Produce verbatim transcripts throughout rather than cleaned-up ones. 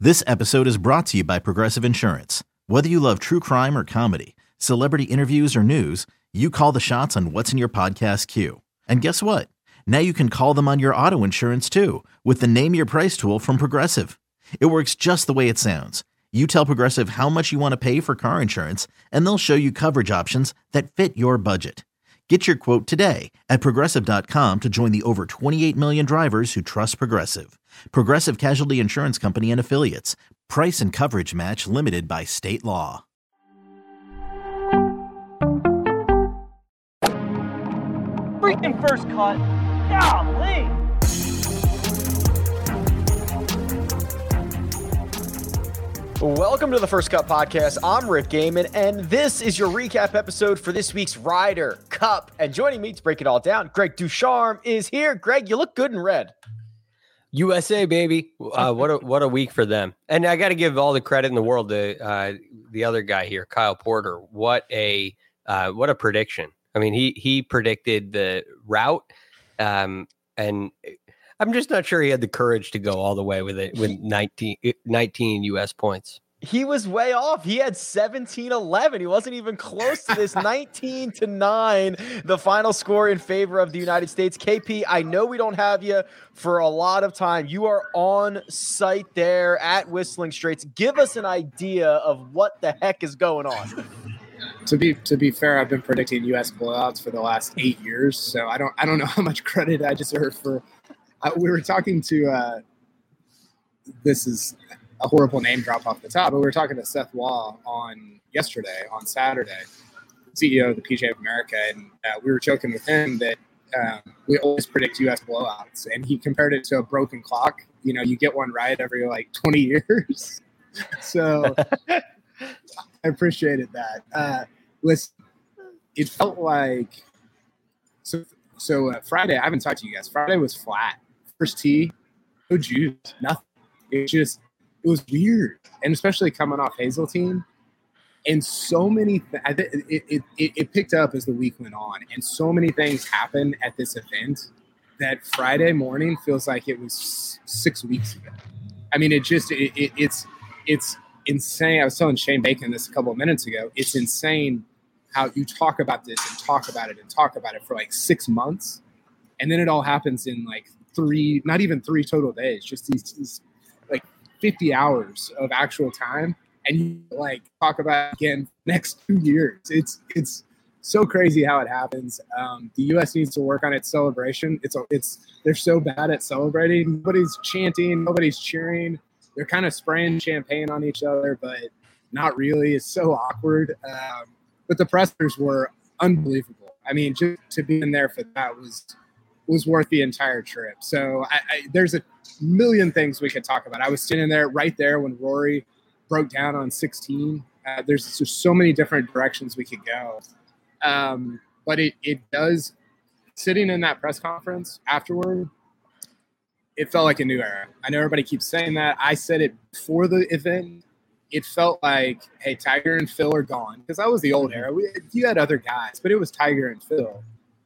This episode is brought to you by Progressive Insurance. Whether you love true crime or comedy, celebrity interviews or news, you call the shots on what's in your podcast queue. And guess what? Now you can call them on your auto insurance too with the Name Your Price tool from Progressive. It works just the way it sounds. You tell Progressive how much you want to pay for car insurance, and they'll show you coverage options that fit your budget. Get your quote today at progressive dot com to join the over twenty-eight million drivers who trust Progressive. Progressive Casualty Insurance Company and Affiliates. Price and coverage match limited by state law. Freaking first cut. Golly. Welcome to the First Cut Podcast. I'm Rick Gaiman, and this is your recap episode for this week's Ryder Cup. And joining me to break it all down, Greg Ducharme is here. Greg, you look good in red. U S A, baby. Uh, what a what a week for them. And I got to give all the credit in the world to uh, the other guy here, Kyle Porter. What a uh, what a prediction. I mean, he he predicted the route, um, and I'm just not sure he had the courage to go all the way with it with nineteen, nineteen U S points. He was way off. He had seventeen eleven. He wasn't even close to this. nineteen to nine, the final score in favor of the United States. K P, I know we don't have you for a lot of time. You are on site there at Whistling Straits. Give us an idea of what the heck is going on. To be to be fair, I've been predicting U S blowouts for the last eight years, so I don't I don't know how much credit I deserve for. Uh, we were talking to. Uh, this is a horrible name drop off the top, but we were talking to Seth Waugh on yesterday, on Saturday, C E O of the P G A of America, and uh, we were joking with him that um, we always predict U S blowouts, and he compared it to a broken clock. You know, you get one right every like twenty years. So I appreciated that. Uh, listen, it felt like so. So uh, Friday, I haven't talked to you guys. Friday was flat. First tee, no juice, nothing. It just. It was weird, and especially coming off Hazeltine, and so many. Th- I th- it, it it it picked up as the week went on, and so many things happened at this event that Friday morning feels like it was six weeks ago. I mean, it just it, it it's it's insane. I was telling Shane Bacon this a couple of minutes ago. It's insane how you talk about this and talk about it and talk about it for like six months, and then it all happens in like three, not even three total days. Just these. these like fifty hours of actual time, and you like talk about again next two years. It's it's so crazy how it happens. Um, the U S needs to work on its celebration. It's it's they're so bad at celebrating. Nobody's chanting, nobody's cheering. They're kind of spraying champagne on each other, but not really. It's so awkward. Um, but the pressers were unbelievable. I mean, just to be in there for that was was worth the entire trip. So I, I, there's a million things we could talk about. I was sitting there right there when Rory broke down on sixteen. Uh, there's just so many different directions we could go. Um, but it, it does, sitting in that press conference afterward, it felt like a new era. I know everybody keeps saying that. I said it before the event. It felt like, hey, Tiger and Phil are gone. Because that was the old era. We, you had other guys, but it was Tiger and Phil.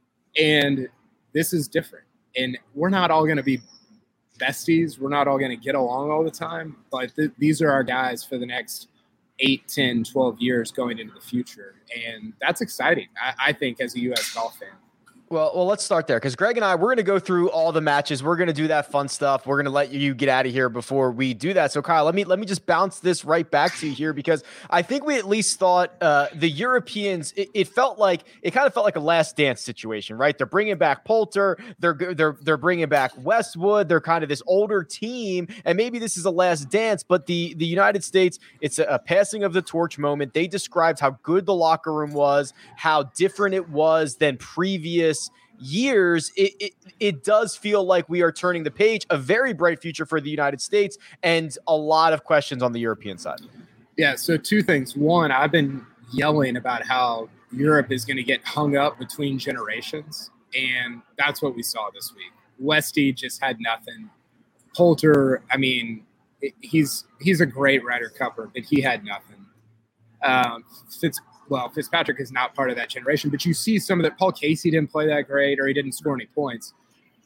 And this is different. And we're not all going to be besties. We're not all going to get along all the time. But th- these are our guys for the next eight, ten, twelve years going into the future. And that's exciting, I, I think, as a U S golf fan. Well, well, let's start there because Greg and I, we're going to go through all the matches. We're going to do that fun stuff. We're going to let you get out of here before we do that. So, Kyle, let me let me just bounce this right back to you here because I think we at least thought uh, the Europeans. It, it felt like it kind of felt like a last dance situation, right? They're bringing back Poulter. They're they're they're bringing back Westwood. They're kind of this older team, and maybe this is a last dance. But the the United States, it's a, a passing of the torch moment. They described how good the locker room was, how different it was than previous years. It, it it does feel like we are turning the page, a very bright future for the United States, and a lot of questions on the European side. Yeah, so two things. One, I've been yelling about how Europe is going to get hung up between generations, and that's what we saw this week. Westy just had nothing. Poulter, I mean, he's he's a great Ryder Cupper, but he had nothing. Um, Fitz, well, Fitzpatrick is not part of that generation, but you see some of that. Paul Casey didn't play that great, or he didn't score any points.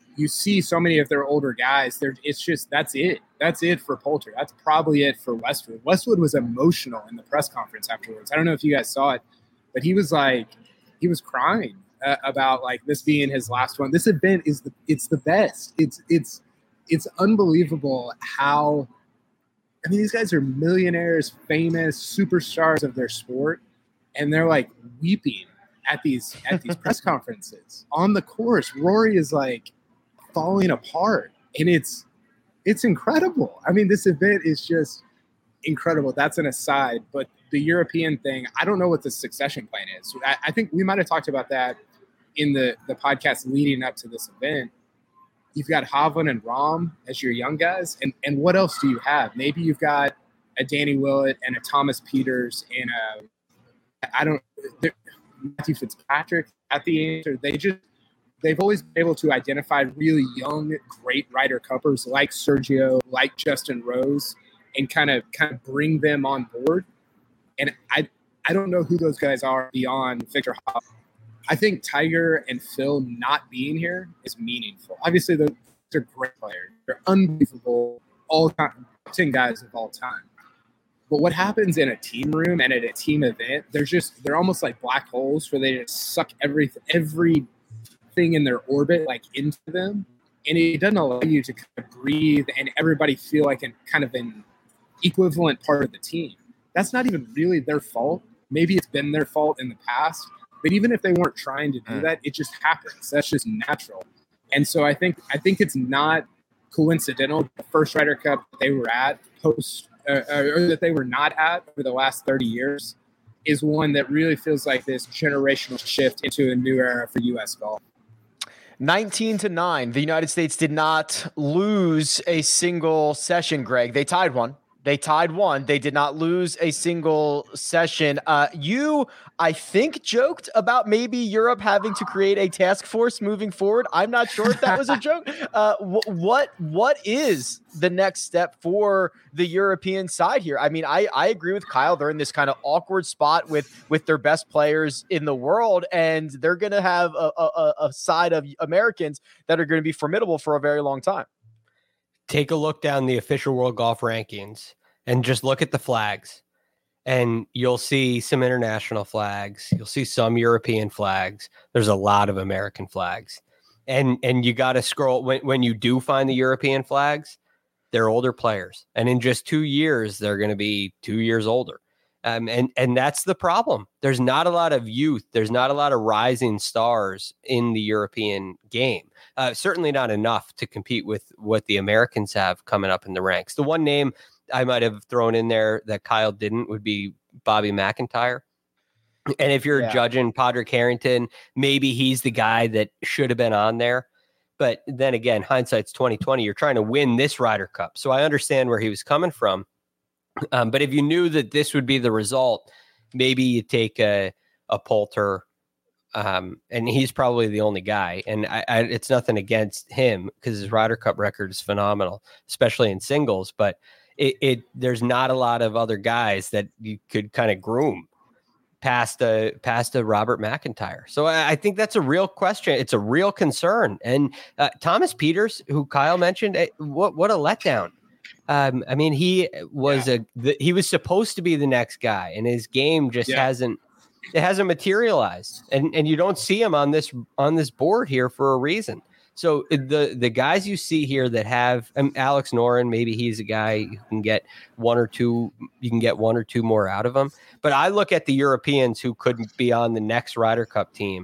you see so many of their older guys. They're, it's just that's it. That's it for Poulter. That's probably it for Westwood. Westwood was emotional in the press conference afterwards. I don't know if you guys saw it, but he was like, he was crying uh, about like this being his last one. This event is the it's the best. It's it's it's unbelievable how. I mean, these guys are millionaires, famous superstars of their sport, and they're like weeping at these at these press conferences on the course. Rory is like falling apart, and it's it's incredible. I mean, this event is just incredible. That's an aside, but the European thing, I don't know what the succession plan is. I, I think we might have talked about that in the the podcast leading up to this event. You've got Hovland and Rahm as your young guys, and and what else do you have? Maybe you've got a Danny Willett and a Thomas Pieters and a I don't Matthew Fitzpatrick at the answer. They just they've always been able to identify really young, great Ryder Cuppers like Sergio, like Justin Rose, and kind of kind of bring them on board. And I I don't know who those guys are beyond Victor Hovland. I think Tiger and Phil not being here is meaningful. Obviously, they're, they're great players. They're unbelievable, all-time ten guys of all time. But what happens in a team room and at a team event, they're just they're almost like black holes where they just suck everything, everything in their orbit like into them, and it doesn't allow you to kind of breathe and everybody feel like an kind of an equivalent part of the team. That's not even really their fault. Maybe it's been their fault in the past. But even if they weren't trying to do that, it just happens. That's just natural. And so I think I think it's not coincidental. The first Ryder Cup they were at post uh, or that they were not at for the last thirty years is one that really feels like this generational shift into a new era for U S golf. nineteen to nine, the United States did not lose a single session, Greg. They tied one. They tied one. They did not lose a single session. Uh, you, I think, joked about maybe Europe having to create a task force moving forward. I'm not sure if that was a joke. Uh, wh- what what is the next step for the European side here? I mean, I, I agree with Kyle. They're in this kind of awkward spot with with their best players in the world, and they're going to have a, a, a side of Americans that are going to be formidable for a very long time. Take a look down the official World Golf Rankings and just look at the flags, and you'll see some international flags. You'll see some European flags. There's a lot of American flags, and and you got to scroll when when you do find the European flags. They're older players, and in just two years, they're going to be two years older. Um, and and that's the problem. There's not a lot of youth. There's not a lot of rising stars in the European game. Uh, certainly not enough to compete with what the Americans have coming up in the ranks. The one name I might have thrown in there that Kyle didn't would be Bobby McIntyre. And if you're yeah. judging Padraig Harrington, maybe he's the guy that should have been on there. But then again, hindsight's twenty twenty. You're trying to win this Ryder Cup. So I understand where he was coming from. Um, but if you knew that this would be the result, maybe you take a, a Poulter, um, and he's probably the only guy. And I, I, it's nothing against him because his Ryder Cup record is phenomenal, especially in singles. But it, it there's not a lot of other guys that you could kind of groom past a past a Robert McIntyre. So I, I think that's a real question. It's a real concern. And uh, Thomas Pieters, who Kyle mentioned, what what a letdown. Um, I mean, he was yeah. a the, he was supposed to be the next guy, and his game just yeah. hasn't it hasn't materialized. And and you don't see him on this on this board here for a reason. So the the guys you see here that have um, Alex Noren, maybe he's a guy you can get one or two. You can get one or two more out of him. But I look at the Europeans who couldn't be on the next Ryder Cup team.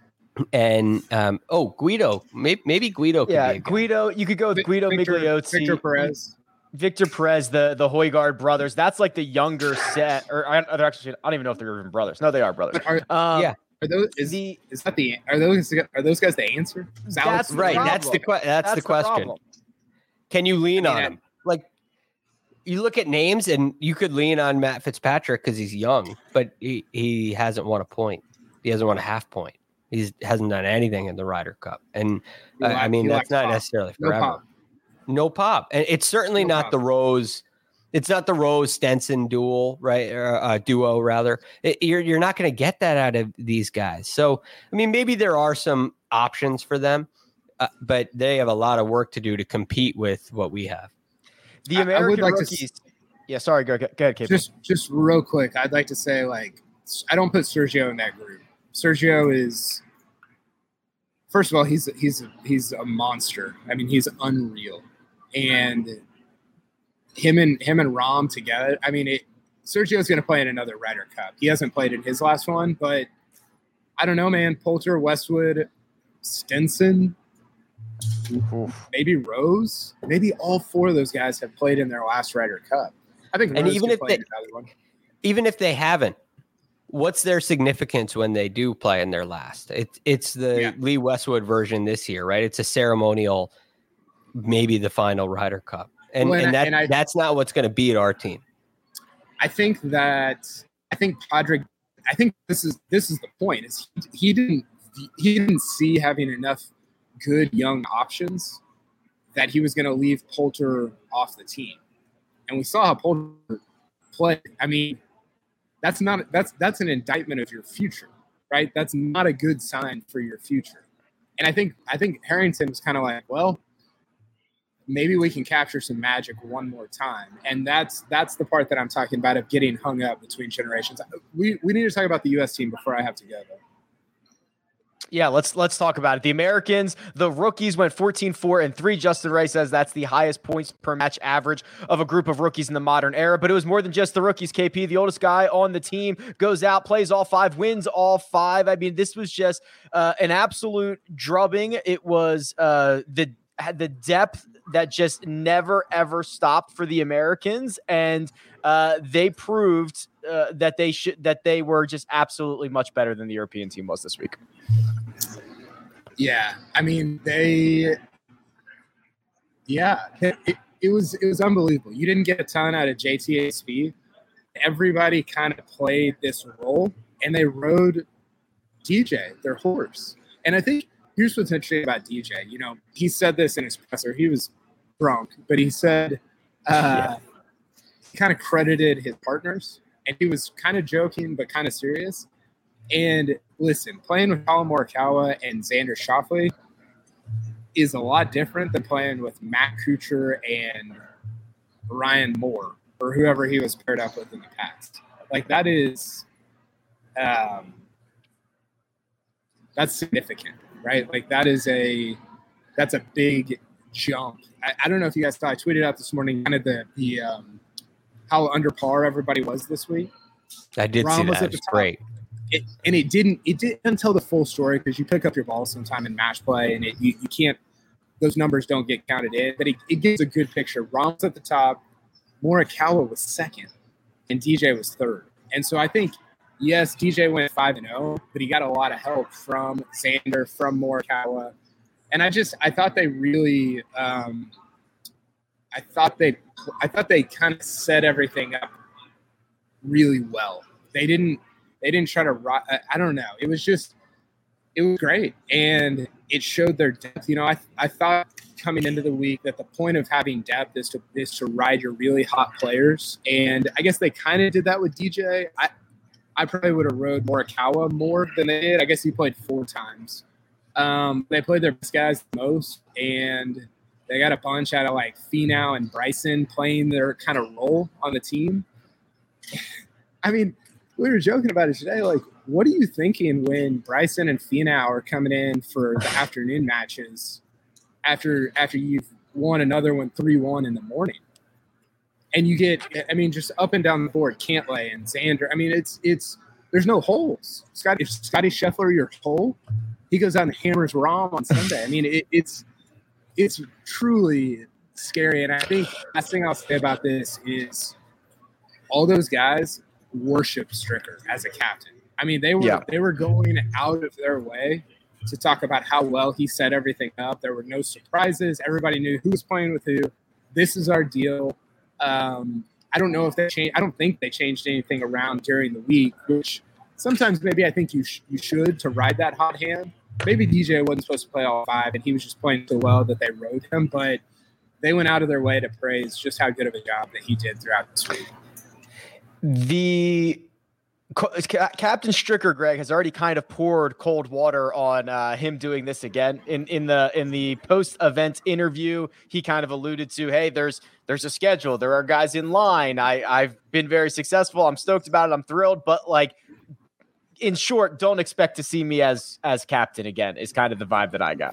And um, oh, Guido, maybe, maybe Guido. Could yeah, be a guy. Guido. You could go with Guido Victor, Migliozzi, Victor Perez. Victor Perez, the the Højgaard brothers. That's like the younger set, or I, they're actually, I don't even know if they're even brothers. No, they are brothers. Are, um, yeah, are those is, the, is that the are those are those guys the answer? That's Alex, right. problem. That's the que- that's, that's the, the question. problem. Can you lean I mean, on him? Like you look at names, and you could lean on Matt Fitzpatrick because he's young, but he, he hasn't won a point. He hasn't won a half point. He hasn't done anything in the Ryder Cup, and uh, I mean that's not pop. necessarily forever. No pop. No pop, and it's certainly no not pop. the Rose. It's not the Rose Stenson duel, right? Or, uh, duo, rather. It, you're you're not going to get that out of these guys. So, I mean, maybe there are some options for them. uh, but they have a lot of work to do to compete with what we have. The I- I American would like to rookies. Yeah, sorry. Go, go ahead, K P. Just just real quick, I'd like to say, like, I don't put Sergio in that group. Sergio is, first of all, he's he's he's a monster. I mean, he's unreal, and him and him and Rom together. I mean, it, Sergio's going to play in another Ryder Cup. He hasn't played in his last one, but I don't know, man. Poulter, Westwood, Stenson, Oof. maybe Rose, maybe all four of those guys have played in their last Ryder Cup. I think, And Rose even could if play they- in another one. Even if they haven't, what's their significance when they do play in their last? It's it's the Yeah. Lee Westwood version this year, right? It's a ceremonial, maybe the final Ryder Cup, and Well, and and I- that and I- that's not what's going to beat our team. I think that I think Padraig. I think this is this is the point. Is he, he didn't he didn't see having enough good young options that he was going to leave Poulter off the team, and we saw how Poulter played. I mean, that's not that's that's an indictment of your future, right? That's not a good sign for your future. And I think I think Harrington was kind of like, well, maybe we can capture some magic one more time. And that's that's the part that I'm talking about of getting hung up between generations. We we need to talk about the U S team before I have to go, though. Yeah, let's let's talk about it. The Americans, the rookies went fourteen four and three. Justin Ray says that's the highest points per match average of a group of rookies in the modern era. But it was more than just the rookies, K P. The oldest guy on the team goes out, plays all five, wins all five. I mean, this was just uh, an absolute drubbing. It was uh, the had the depth that just never, ever stopped for the Americans. And uh, they proved uh, that they should that they were just absolutely much better than the European team was this week. Yeah, I mean they. Yeah, it, it, it was it was unbelievable. You didn't get a ton out of J T A S. Everybody kind of played this role, and they rode D J, their horse. And I think here's what's interesting about D J. You know, he said this in his presser. He was drunk, but he said uh, he kind of credited his partners, and he was kind of joking but kind of serious. And listen, playing with Colin Morikawa and Xander Schauffele is a lot different than playing with Matt Kuchar and Ryan Moore or whoever he was paired up with in the past. Like that is, um, that's significant, right? Like that is a, that's a big jump. I, I don't know if you guys saw, I tweeted out this morning kind of the, the um, how under par everybody was this week. I did Rom see was that. at the It's top. great. It, and it didn't it didn't tell the full story because you pick up your ball sometime in match play and it, you, you can't those numbers don't get counted in, but it, it gives a good picture. Rom's at the top, Morikawa was second, and D J was third. And so I think yes, D J went five and zero, but he got a lot of help from Xander, from Morikawa, and I just I thought they really um, I thought they I thought they kind of set everything up really well. They didn't. They didn't try to, I don't know. It was just, it was great. And it showed their depth. You know, I I thought coming into the week that the point of having depth is to is to ride your really hot players. And I guess they kind of did that with D J. I, I probably would have rode Morikawa more than they did. I guess he played four times. Um, they played their best guys the most. And they got a bunch out of like Finau and Bryson playing their kind of role on the team. I mean, we were joking about it today. Like, what are you thinking when Bryson and Finau are coming in for the afternoon matches after after you've won another one three one in the morning? And you get, I mean, just up and down the board, Cantlay and Xander. I mean, it's it's there's no holes. Scotty if Scotty Scheffler your hole, he goes out and hammers Rom on Sunday. I mean, it, it's it's truly scary. And I think the last thing I'll say about this is all those guys worship Stricker as a captain. I mean, they were Yeah. they were going out of their way to talk about how well he set everything up. There were no surprises. Everybody knew who was playing with who. This is our deal. Um, I don't know if they changed. I don't think they changed anything around during the week, which sometimes maybe I think you sh- you should to ride that hot hand. Maybe D J wasn't supposed to play all five, and he was just playing so well that they rode him. But they went out of their way to praise just how good of a job that he did throughout this week. The Captain Stricker, Greg, has already kind of poured cold water on uh, him doing this again. In in the in the post-event interview, he kind of alluded to, hey, there's there's a schedule. There are guys in line. I, I've been very successful. I'm stoked about it. I'm thrilled. But, like, in short, don't expect to see me as as captain again is kind of the vibe that I got.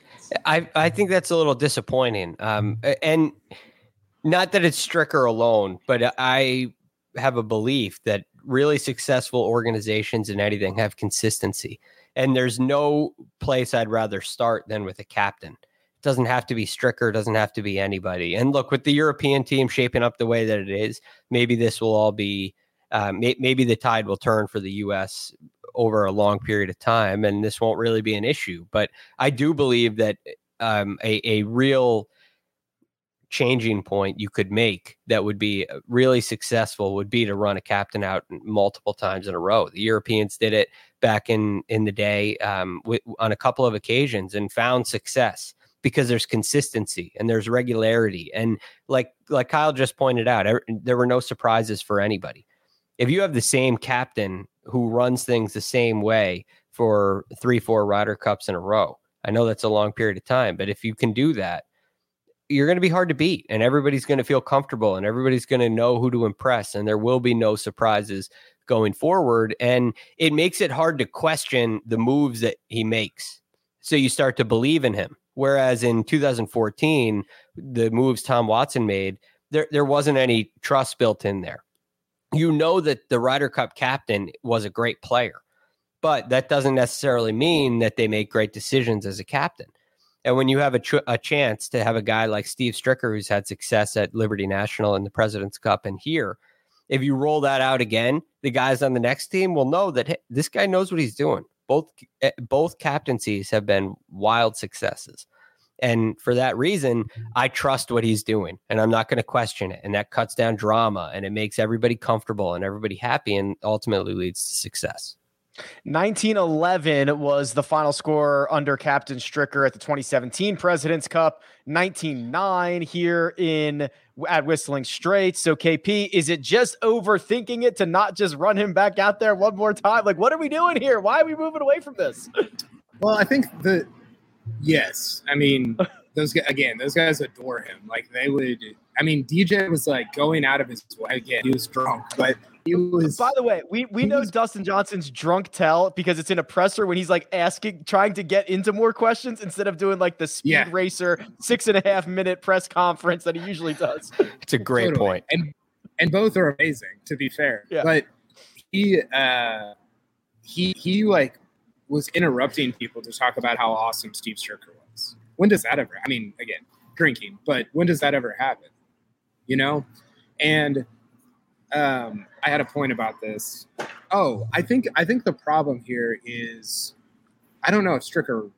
I, I think that's a little disappointing. Um, and not that it's Stricker alone, but I have a belief that really successful organizations in anything have consistency. And there's no place I'd rather start than with a captain. It doesn't have to be Stricker, doesn't have to be anybody. And look, with the European team shaping up the way that it is, maybe this will all be, um, may, maybe the tide will turn for the U S over a long period of time, and this won't really be an issue. But I do believe that um, a, a real changing point you could make that would be really successful would be to run a captain out multiple times in a row. The Europeans did it back in, in the day um, w- on a couple of occasions and found success because there's consistency and there's regularity. And like, like Kyle just pointed out, er, there were no surprises for anybody. If you have the same captain who runs things the same way for three, four Ryder Cups in a row, I know that's a long period of time, but if you can do that, you're going to be hard to beat, and everybody's going to feel comfortable, and everybody's going to know who to impress, and there will be no surprises going forward. And it makes it hard to question the moves that he makes. So you start to believe in him. Whereas in two thousand fourteen, the moves Tom Watson made, there, there wasn't any trust built in there. You know that the Ryder Cup captain was a great player, but that doesn't necessarily mean that they make great decisions as a captain. And when you have a, tr- a chance to have a guy like Steve Stricker, who's had success at Liberty National and the President's Cup and here, if you roll that out again, the guys on the next team will know that, hey, this guy knows what he's doing. Both, both captaincies have been wild successes. And for that reason, I trust what he's doing, and I'm not going to question it. And that cuts down drama, and it makes everybody comfortable and everybody happy, and ultimately leads to success. nineteen eleven was the final score under Captain Stricker at the twenty seventeen President's Cup. nineteen nine here in at Whistling Straits. So K P, is it just overthinking it to not just run him back out there one more time? Like, what are we doing here? Why are we moving away from this? Well, I think the yes. I mean, those guys, again, those guys adore him. Like they would. I mean, D J was like going out of his way. Again, he was drunk, but. Was, By the way, we, we know was, Dustin Johnson's drunk tell because it's in a presser when he's like asking, trying to get into more questions instead of doing like the speed yeah. racer six and a half minute press conference that he usually does. It's a great totally. point. And and both are amazing, to be fair. Yeah. But he uh, he he like was interrupting people to talk about how awesome Steve Stricker was. When does that ever? I mean, again, drinking, but when does that ever happen? You know, and. Um, I had a point about this. Oh, I think I think the problem here is I don't know if Stricker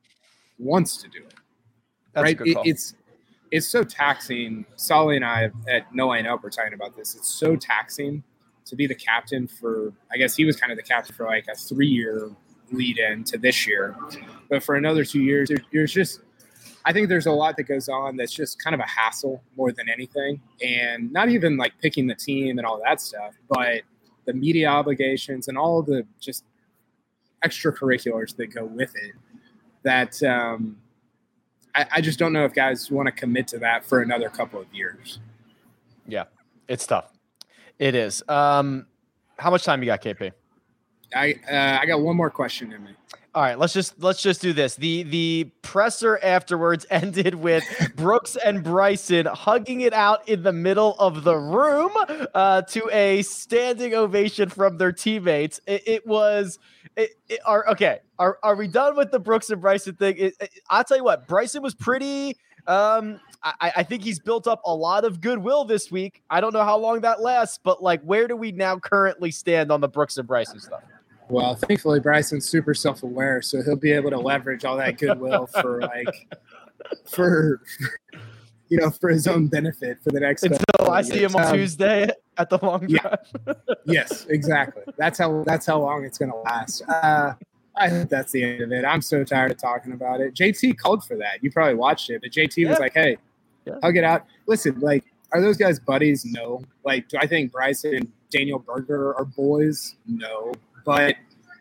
wants to do it. That's right? a good call. It, it's it's so taxing. Solly and I at No Line Up were talking about this. It's so taxing to be the captain for. I guess he was kind of the captain for like a three-year lead in to this year, but for another two years, you're just. I think there's a lot that goes on that's just kind of a hassle more than anything. And not even like picking the team and all that stuff, but the media obligations and all the just extracurriculars that go with it that um, I, I just don't know if guys want to commit to that for another couple of years. Yeah, it's tough. It is. Um, how much time you got, K P? I uh, I got one more question in me. All right, let's just let's just do this. The the presser afterwards ended with Brooks and Bryson hugging it out in the middle of the room uh, to a standing ovation from their teammates. It, it was it, it, are okay. Are are we done with the Brooks and Bryson thing? It, it, I'll tell you what, Bryson was pretty. Um, I, I think he's built up a lot of goodwill this week. I don't know how long that lasts, but like, where do we now currently stand on the Brooks and Bryson stuff? Well, thankfully, Bryson's super self-aware, so he'll be able to leverage all that goodwill for like, for, you know, for his own benefit for the next. Until I see him on um, Tuesday at the long drive. Yeah. Yes, exactly. That's how that's how long it's going to last. Uh, I hope that's the end of it. I'm so tired of talking about it. J T called for that. You probably watched it, but J T yeah. was like, "Hey, yeah. hug it out." Listen, like Are those guys buddies? No. Like, do I think Bryson and Daniel Berger are boys? No. But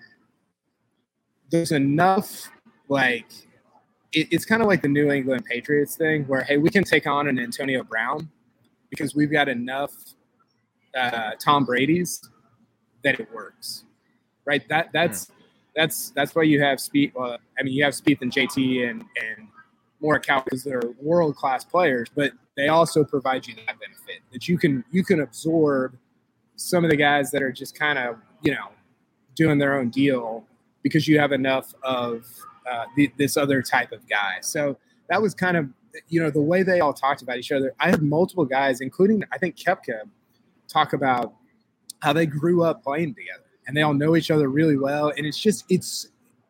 there's enough, like, it, it's kind of like the New England Patriots thing where, hey, we can take on an Antonio Brown because we've got enough uh, Tom Brady's that it works, right? That That's that's that's why you have Spieth. Uh, I mean, you have Spieth and J T and, and Morikawa because they're world-class players, but they also provide you that benefit that you can you can absorb some of the guys that are just kind of, you know, doing their own deal because you have enough of uh, the, this other type of guy. So that was kind of, you know, the way they all talked about each other. I had multiple guys, including, I think, Koepka, talk about how they grew up playing together and they all know each other really well. And it's just, it's,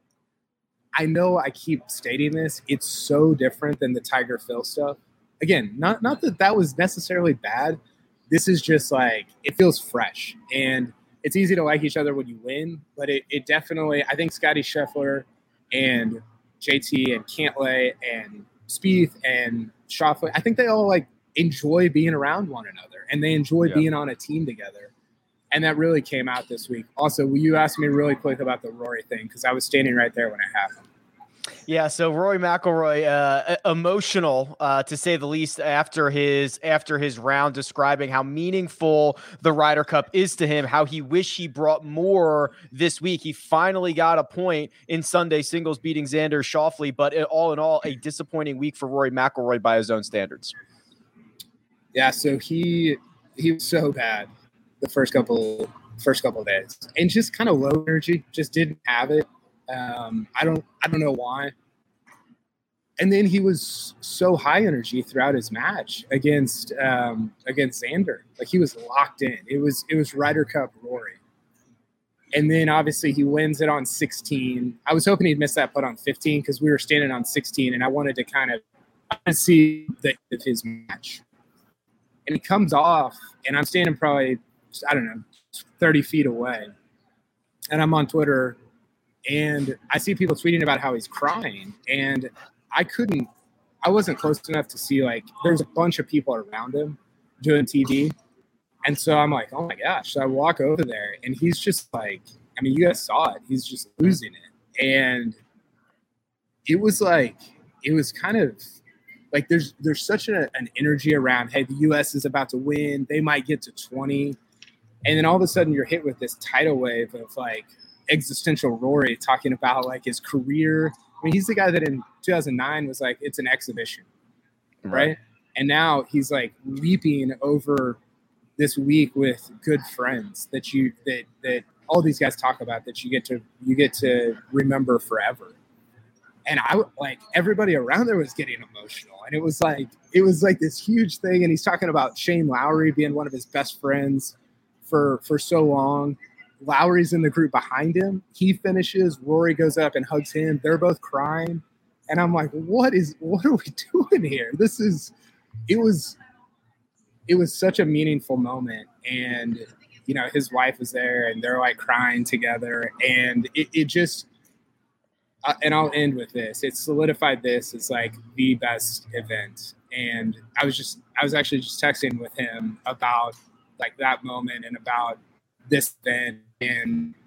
I know I keep stating this, it's so different than the Tiger Phil stuff. Again, not not that that was necessarily bad. This is just like, it feels fresh. And it's easy to like each other when you win, but it, it definitely, I think Scotty Scheffler and J T and Cantlay and Spieth and Schauffele, I think they all like enjoy being around one another and they enjoy yeah. being on a team together. And that really came out this week. Also, will you ask me really quick about the Rory thing? Because I was standing right there when it happened. Yeah, so Rory McIlroy, uh, emotional uh, to say the least after his after his round, describing how meaningful the Ryder Cup is to him, how he wished he brought more this week. He finally got a point in Sunday singles, beating Xander Schauffele, but all in all, a disappointing week for Rory McIlroy by his own standards. Yeah, so he he was so bad the first couple first couple of days, and just kind of low energy, just didn't have it. Um, I don't, I don't know why. And then he was so high energy throughout his match against, um, against Xander. Like he was locked in. It was, it was Ryder Cup Rory. And then obviously he wins it on sixteen. I was hoping he'd miss that putt on fifteen because we were standing on sixteen and I wanted to kind of see the of his match. And he comes off and I'm standing probably, I don't know, thirty feet away. And I'm on Twitter. And I see people tweeting about how he's crying, and I couldn't, I wasn't close enough to see, like, there's a bunch of people around him doing T V. And so I'm like, oh my gosh. So I walk over there and he's just like, I mean, you guys saw it. He's just losing it. And it was like, it was kind of like, there's, there's such a, an energy around, hey, the U S is about to win. They might get to twenty. And then all of a sudden you're hit with this tidal wave of like, existential Rory talking about like his career. I mean, he's the guy that in two thousand nine was like, it's an exhibition, right? right? And now he's like leaping over this week with good friends that you that that all these guys talk about that you get to you get to remember forever. And I like everybody around there was getting emotional, and it was like it was like this huge thing. And he's talking about Shane Lowry being one of his best friends for for so long. Lowry's in the group behind him. He finishes. Rory goes up and hugs him. They're both crying. And I'm like, what is, what are we doing here? This is, it was, it was such a meaningful moment. And, you know, his wife was there and they're like crying together. And it, it just, uh, and I'll end with this. It solidified this as like the best event. And I was just, I was actually just texting with him about like that moment and about this event, and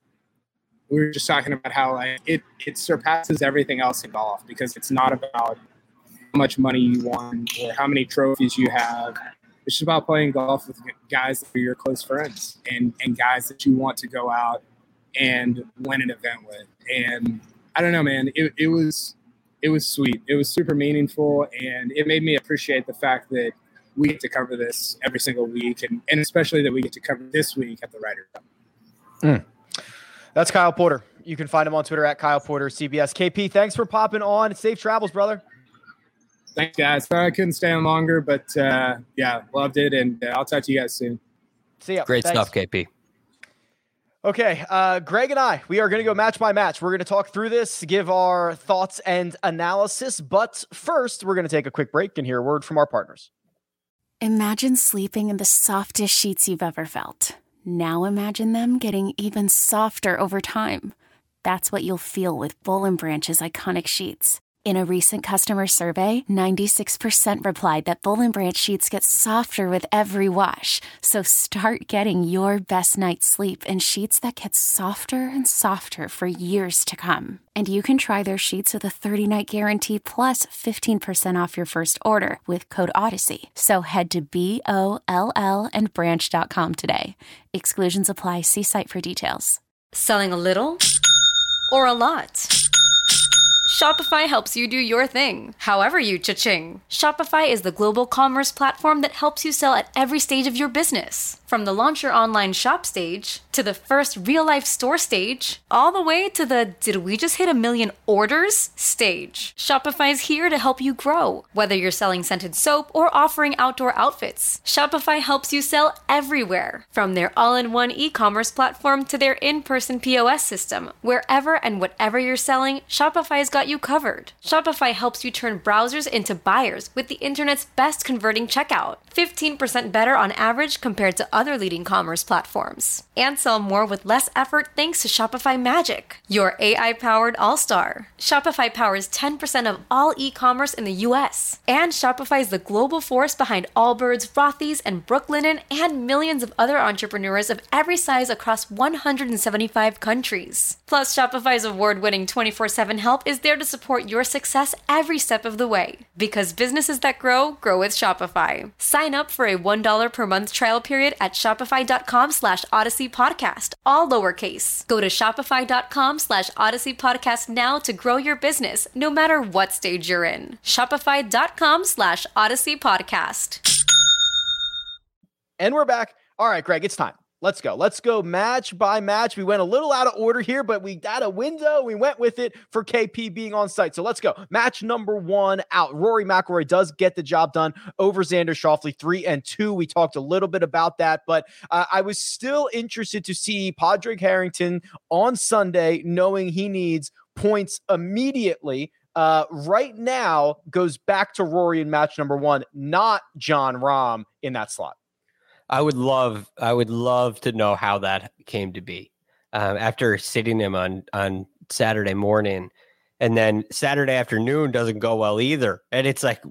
we were just talking about how like it it surpasses everything else in golf because it's not about how much money you won or how many trophies you have. It's just about playing golf with guys that are your close friends and and guys that you want to go out and win an event with. And I don't know, man, it, it was it was sweet. It was super meaningful, and it made me appreciate the fact that we get to cover this every single week, and, and especially that we get to cover this week at the Ryder Cup. Mm. That's Kyle Porter. You can find him on Twitter at Kyle Porter C B S. K P, thanks for popping on. Safe travels, brother. Thanks, guys. Sorry I couldn't stay on longer, but uh, yeah, loved it, and uh, I'll talk to you guys soon. See ya. Great Thanks. stuff, K P. Okay, uh, Greg and I, we are going to go match by match. We're going to talk through this, give our thoughts and analysis, but first, we're going to take a quick break and hear a word from our partners. Imagine sleeping in the softest sheets you've ever felt. Now imagine them getting even softer over time. That's what you'll feel with Boll and Branch's iconic sheets. In a recent customer survey, ninety-six percent replied that Boll and Branch sheets get softer with every wash. So start getting your best night's sleep in sheets that get softer and softer for years to come. And you can try their sheets with a thirty-night guarantee plus fifteen percent off your first order with code Odyssey. So head to B O L L and branch dot com today. Exclusions apply. See site for details. Selling a little or a lot? Shopify helps you do your thing, however you cha-ching. Shopify is the global commerce platform that helps you sell at every stage of your business. From the launch your online shop stage, to the first real-life store stage, all the way to the did we just hit a million orders stage. Shopify's here to help you grow. Whether you're selling scented soap or offering outdoor outfits, Shopify helps you sell everywhere. From their all-in-one e-commerce platform to their in-person P O S system, wherever and whatever you're selling, Shopify's got you covered. Shopify helps you turn browsers into buyers with the internet's best converting checkout. fifteen percent better on average compared to other leading commerce platforms. And sell more with less effort thanks to Shopify Magic, your A I-powered all-star. Shopify powers ten percent of all e-commerce in the U S. And Shopify is the global force behind Allbirds, Rothy's, and Brooklinen, and millions of other entrepreneurs of every size across one hundred seventy-five countries. Plus, Shopify's award-winning twenty-four seven help is there to support your success every step of the way. Because businesses that grow, grow with Shopify. Sign up for a one dollar per month trial period at shopify.com slash Odyssey Podcast, all lowercase. Go to shopify.com slash Odyssey Podcast now to grow your business, no matter what stage you're in. Shopify.com slash Odyssey Podcast. And we're back. All right, Greg, it's time. Let's go. Let's go match by match. We went a little out of order here, but we got a window. We went with it for K P being on site. So let's go. Match number one out. Rory McIlroy does get the job done over Xander Schauffele, three and two. We talked a little bit about that, but uh, I was still interested to see Padraig Harrington on Sunday, knowing he needs points immediately. Uh, right now goes back to Rory in match number one, not Jon Rahm in that slot. I would love, I would love to know how that came to be. Um, after sitting him on on Saturday morning, and then Saturday afternoon doesn't go well either, and it's like,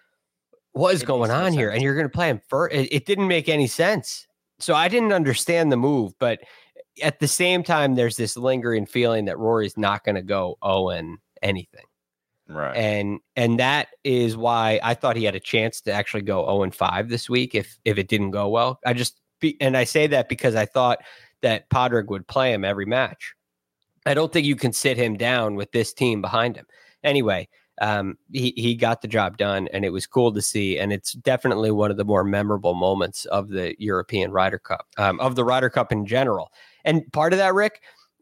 what is it going on here? And you're going to play him first. It, it didn't make any sense. So I didn't understand the move, but at the same time, there's this lingering feeling that Rory's not going to go oh and anything. Right. And and that is why I thought he had a chance to actually go oh and five this week if if it didn't go well. I just be, and I say that because I thought that Padraig would play him every match. I don't think you can sit him down with this team behind him. Anyway, um, he he got the job done, and it was cool to see. And it's definitely one of the more memorable moments of the European Ryder Cup, um, of the Ryder Cup in general. And part of that, Rick,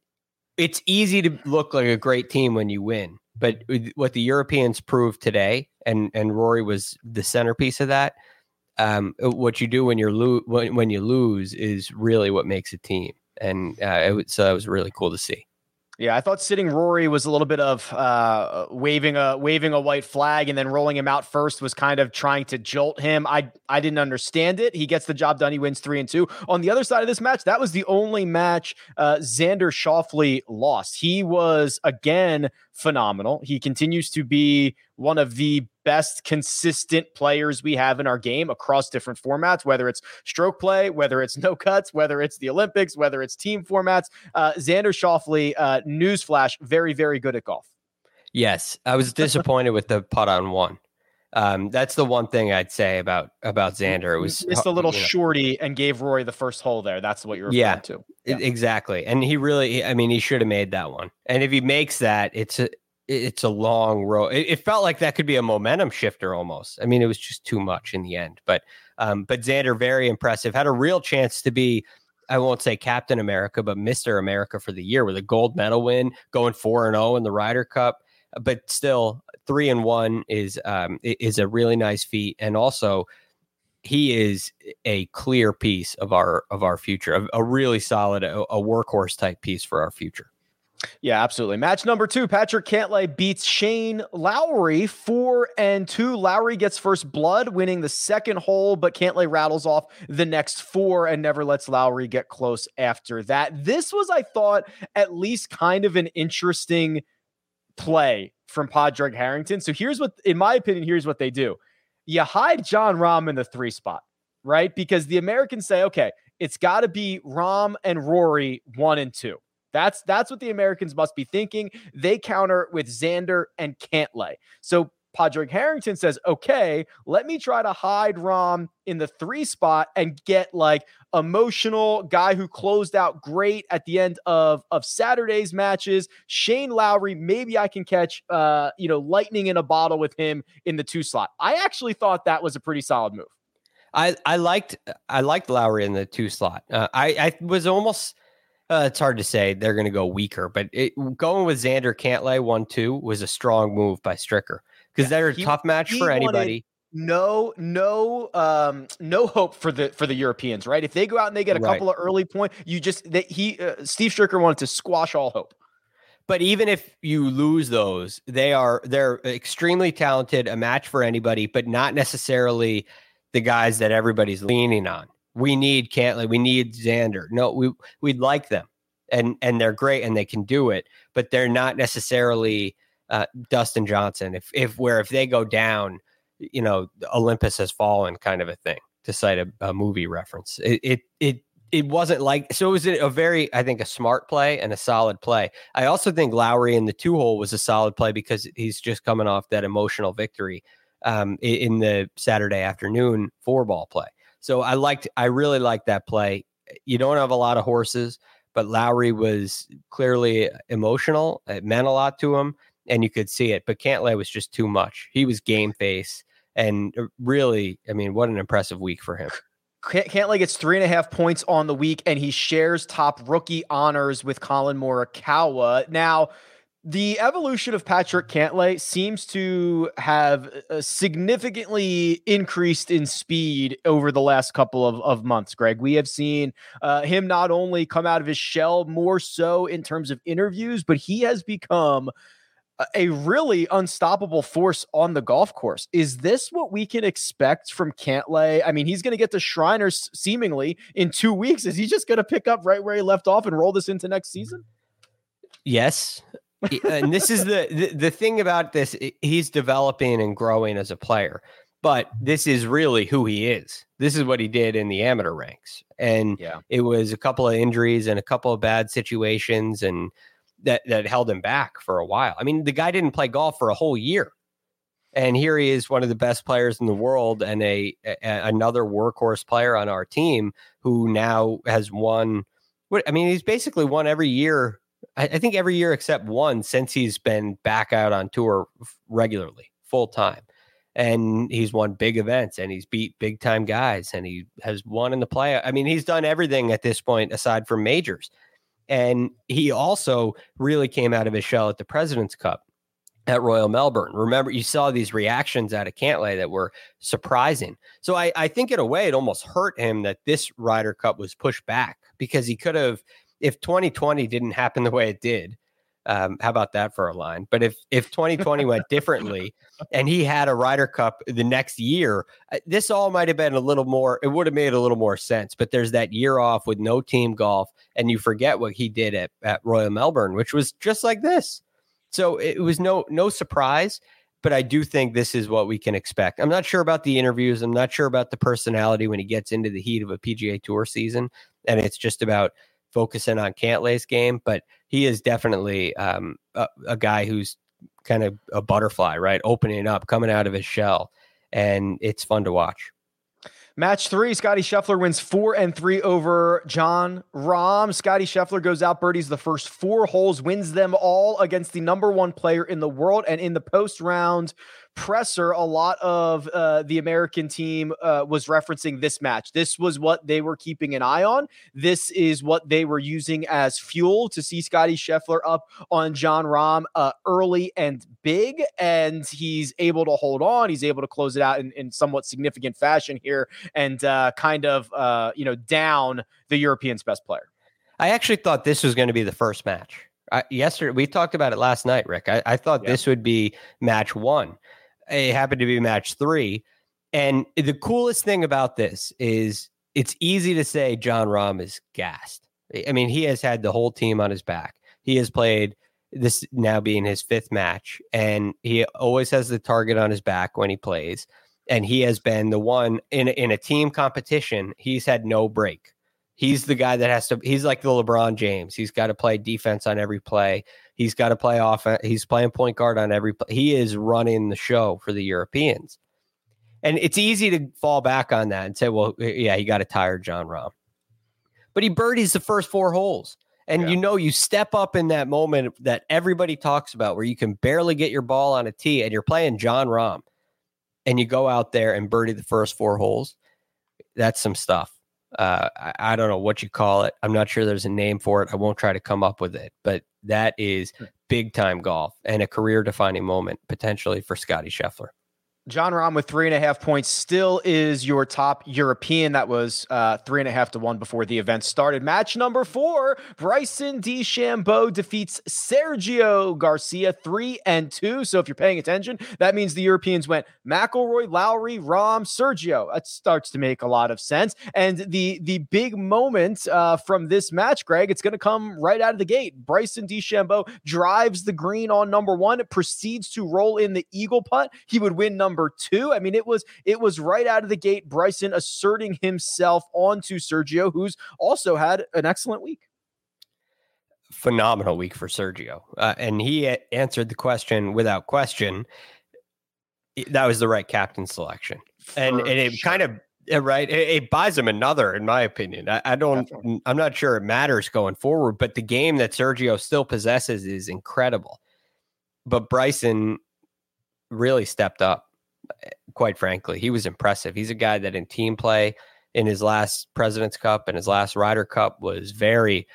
it's easy to look like a great team when you win. But what the Europeans proved today, and, and Rory was the centerpiece of that, um, what you do when you're lo- when, when you lose is really what makes a team. And uh, it was, so it was really cool to see. Yeah, I thought sitting Rory was a little bit of uh, waving a waving a white flag and then rolling him out first was kind of trying to jolt him. I I didn't understand it. He gets the job done. He wins three and two. On the other side of this match, that was the only match uh, Xander Schauffele lost. He was again phenomenal. He continues to be one of the best consistent players we have in our game across different formats, whether it's stroke play, whether it's no cuts, whether it's the Olympics, whether it's team formats. Uh, Xander Schauffele, uh, newsflash, very, very good at golf. Yes, I was disappointed with the putt on one. Um, that's the one thing I'd say about about Xander. It was missed a little you know, shorty and gave Rory the first hole there. That's what you're referring yeah, to. Yeah, exactly. And he really, I mean, he should have made that one. And if he makes that, it's a it's a long road. It, it felt like that could be a momentum shifter almost. I mean, it was just too much in the end. But um, but Xander, very impressive. Had a real chance to be, I won't say Captain America, but Mister America for the year with a gold medal win, going four and oh in the Ryder Cup. But still, three and one is um, is a really nice feat, and also he is a clear piece of our of our future, a, a really solid, a, a workhorse type piece for our future. Yeah, absolutely. Match number two, Patrick Cantlay beats Shane Lowry four and two. Lowry gets first blood, winning the second hole, but Cantlay rattles off the next four and never lets Lowry get close after that. This was, I thought, at least kind of an interesting play from Padraig Harrington. So here's what, in my opinion, here's what they do. You hide Jon Rahm in the three spot, right? Because the Americans say, okay, it's got to be Rahm and Rory one and two. That's that's what the Americans must be thinking. They counter with Xander and Cantlay. So Padraig Harrington says, okay, let me try to hide Rahm in the three spot and get like emotional guy who closed out great at the end of, of Saturday's matches. Shane Lowry, maybe I can catch, uh, you know, lightning in a bottle with him in the two slot. I actually thought that was a pretty solid move. I, I liked, I liked Lowry in the two slot. Uh, I, I was almost, uh, it's hard to say they're going to go weaker, but it, going with Xander Cantlay one, two was a strong move by Stricker. Because yeah, they're a he, tough match for anybody. No, no, um, no hope for the for the Europeans, right? If they go out and they get a right. couple of early points, you just they, he uh, Steve Stricker wanted to squash all hope. But even if you lose those, they are they're extremely talented, a match for anybody, but not necessarily the guys that everybody's leaning on. We need Cantlay, we need Xander. No, we we'd like them, and and they're great and they can do it, but they're not necessarily. Uh, Dustin Johnson, if if where if they go down, you know, Olympus has fallen, kind of a thing. To cite a, a movie reference, it it it it wasn't like so. It was a very, I think, a smart play and a solid play. I also think Lowry in the two hole was a solid play because he's just coming off that emotional victory um, in the Saturday afternoon four ball play. So I liked, I really liked that play. You don't have a lot of horses, but Lowry was clearly emotional. It meant a lot to him. And you could see it, but Cantlay was just too much. He was game face, and really, I mean, what an impressive week for him. Cantlay gets three and a half points on the week, and he shares top rookie honors with Colin Morikawa. Now, the evolution of Patrick Cantlay seems to have uh, significantly increased in speed over the last couple of, of months, Greg. We have seen uh, him not only come out of his shell more so in terms of interviews, but he has become a really unstoppable force on the golf course. Is this what we can expect from Cantlay? I mean, he's going to get to Shriners seemingly in two weeks. Is he just going to pick up right where he left off and roll this into next season? Yes. And this is the, the, the thing about this. He's developing and growing as a player, but this is really who he is. This is what he did in the amateur ranks. And yeah. It was a couple of injuries and a couple of bad situations and that that held him back for a while. I mean, the guy didn't play golf for a whole year. And here he is, one of the best players in the world and a, a another workhorse player on our team who now has won. What I mean, he's basically won every year. I, I think every year except one since he's been back out on tour regularly, full time. And he's won big events and he's beat big time guys and he has won in the play. I mean, he's done everything at this point aside from majors. And he also really came out of his shell at the President's Cup at Royal Melbourne. Remember, you saw these reactions out of Cantlay that were surprising. So I, I think in a way it almost hurt him that this Ryder Cup was pushed back because he could have, if twenty twenty didn't happen the way it did, um, how about that for a line? But if if twenty twenty went differently and he had a Ryder Cup the next year, this all might have been a little more, it would have made a little more sense. But there's that year off with no team golf. And you forget what he did at, at Royal Melbourne, which was just like this. So it was no no surprise, but I do think this is what we can expect. I'm not sure about the interviews. I'm not sure about the personality when he gets into the heat of a P G A Tour season. And it's just about focusing on Cantlay's game. But he is definitely um, a, a guy who's kind of a butterfly, right? Opening up, coming out of his shell. And it's fun to watch. Match three, Scotty Scheffler wins four and three over Jon Rahm. Scotty Scheffler goes out, birdies the first four holes, wins them all against the number one player in the world. And in the post round presser, a lot of uh, the American team uh, was referencing this match. This was what they were keeping an eye on. This is what they were using as fuel to see Scotty Scheffler up on Jon Rahm uh, early and big. And he's able to hold on. He's able to close it out in, in somewhat significant fashion here and uh, kind of, uh, you know, down the European's best player. I actually thought this was going to be the first match. I, yesterday, we talked about it last night, Rick. I, I thought yeah. this would be match one. It happened to be match three. And the coolest thing about this is it's easy to say Jon Rahm is gassed. I mean, he has had the whole team on his back. He has played this now being his fifth match, and he always has the target on his back when he plays. And he has been the one in, in a team competition. He's had no break. He's the guy that has to, he's like the LeBron James. He's got to play defense on every play. He's got to play offense. He's playing point guard on every play. He is running the show for the Europeans. And it's easy to fall back on that and say, well, yeah, he got a tired Jon Rahm. But he birdies the first four holes. And yeah. you know, you step up in that moment that everybody talks about where you can barely get your ball on a tee and you're playing Jon Rahm. And you go out there and birdie the first four holes. That's some stuff. Uh, I, I don't know what you call it. I'm not sure there's a name for it. I won't try to come up with it. But that is big time golf and a career defining moment potentially for Scottie Scheffler. Jon Rahm with three and a half points still is your top European. That was uh, three and a half to one before the event started. Match number four, Bryson DeChambeau defeats Sergio Garcia three and two. So if you're paying attention, that means the Europeans went McIlroy, Lowry, Rahm, Sergio. That starts to make a lot of sense. And the the big moment uh, from this match, Greg, it's going to come right out of the gate. Bryson DeChambeau drives the green on number one, proceeds to roll in the eagle putt. He would win number Number two. I mean, it was it was right out of the gate, Bryson asserting himself onto Sergio, who's also had an excellent week. Phenomenal week for Sergio. Uh, and he a- answered the question without question. That was the right captain selection. And, and it sure. kind of, right, it, it buys him another, in my opinion. I, I don't, Definitely. I'm not sure it matters going forward, but the game that Sergio still possesses is incredible. But Bryson really stepped up. Quite frankly, he was impressive. He's a guy that in team play in his last President's Cup and his last Ryder Cup was very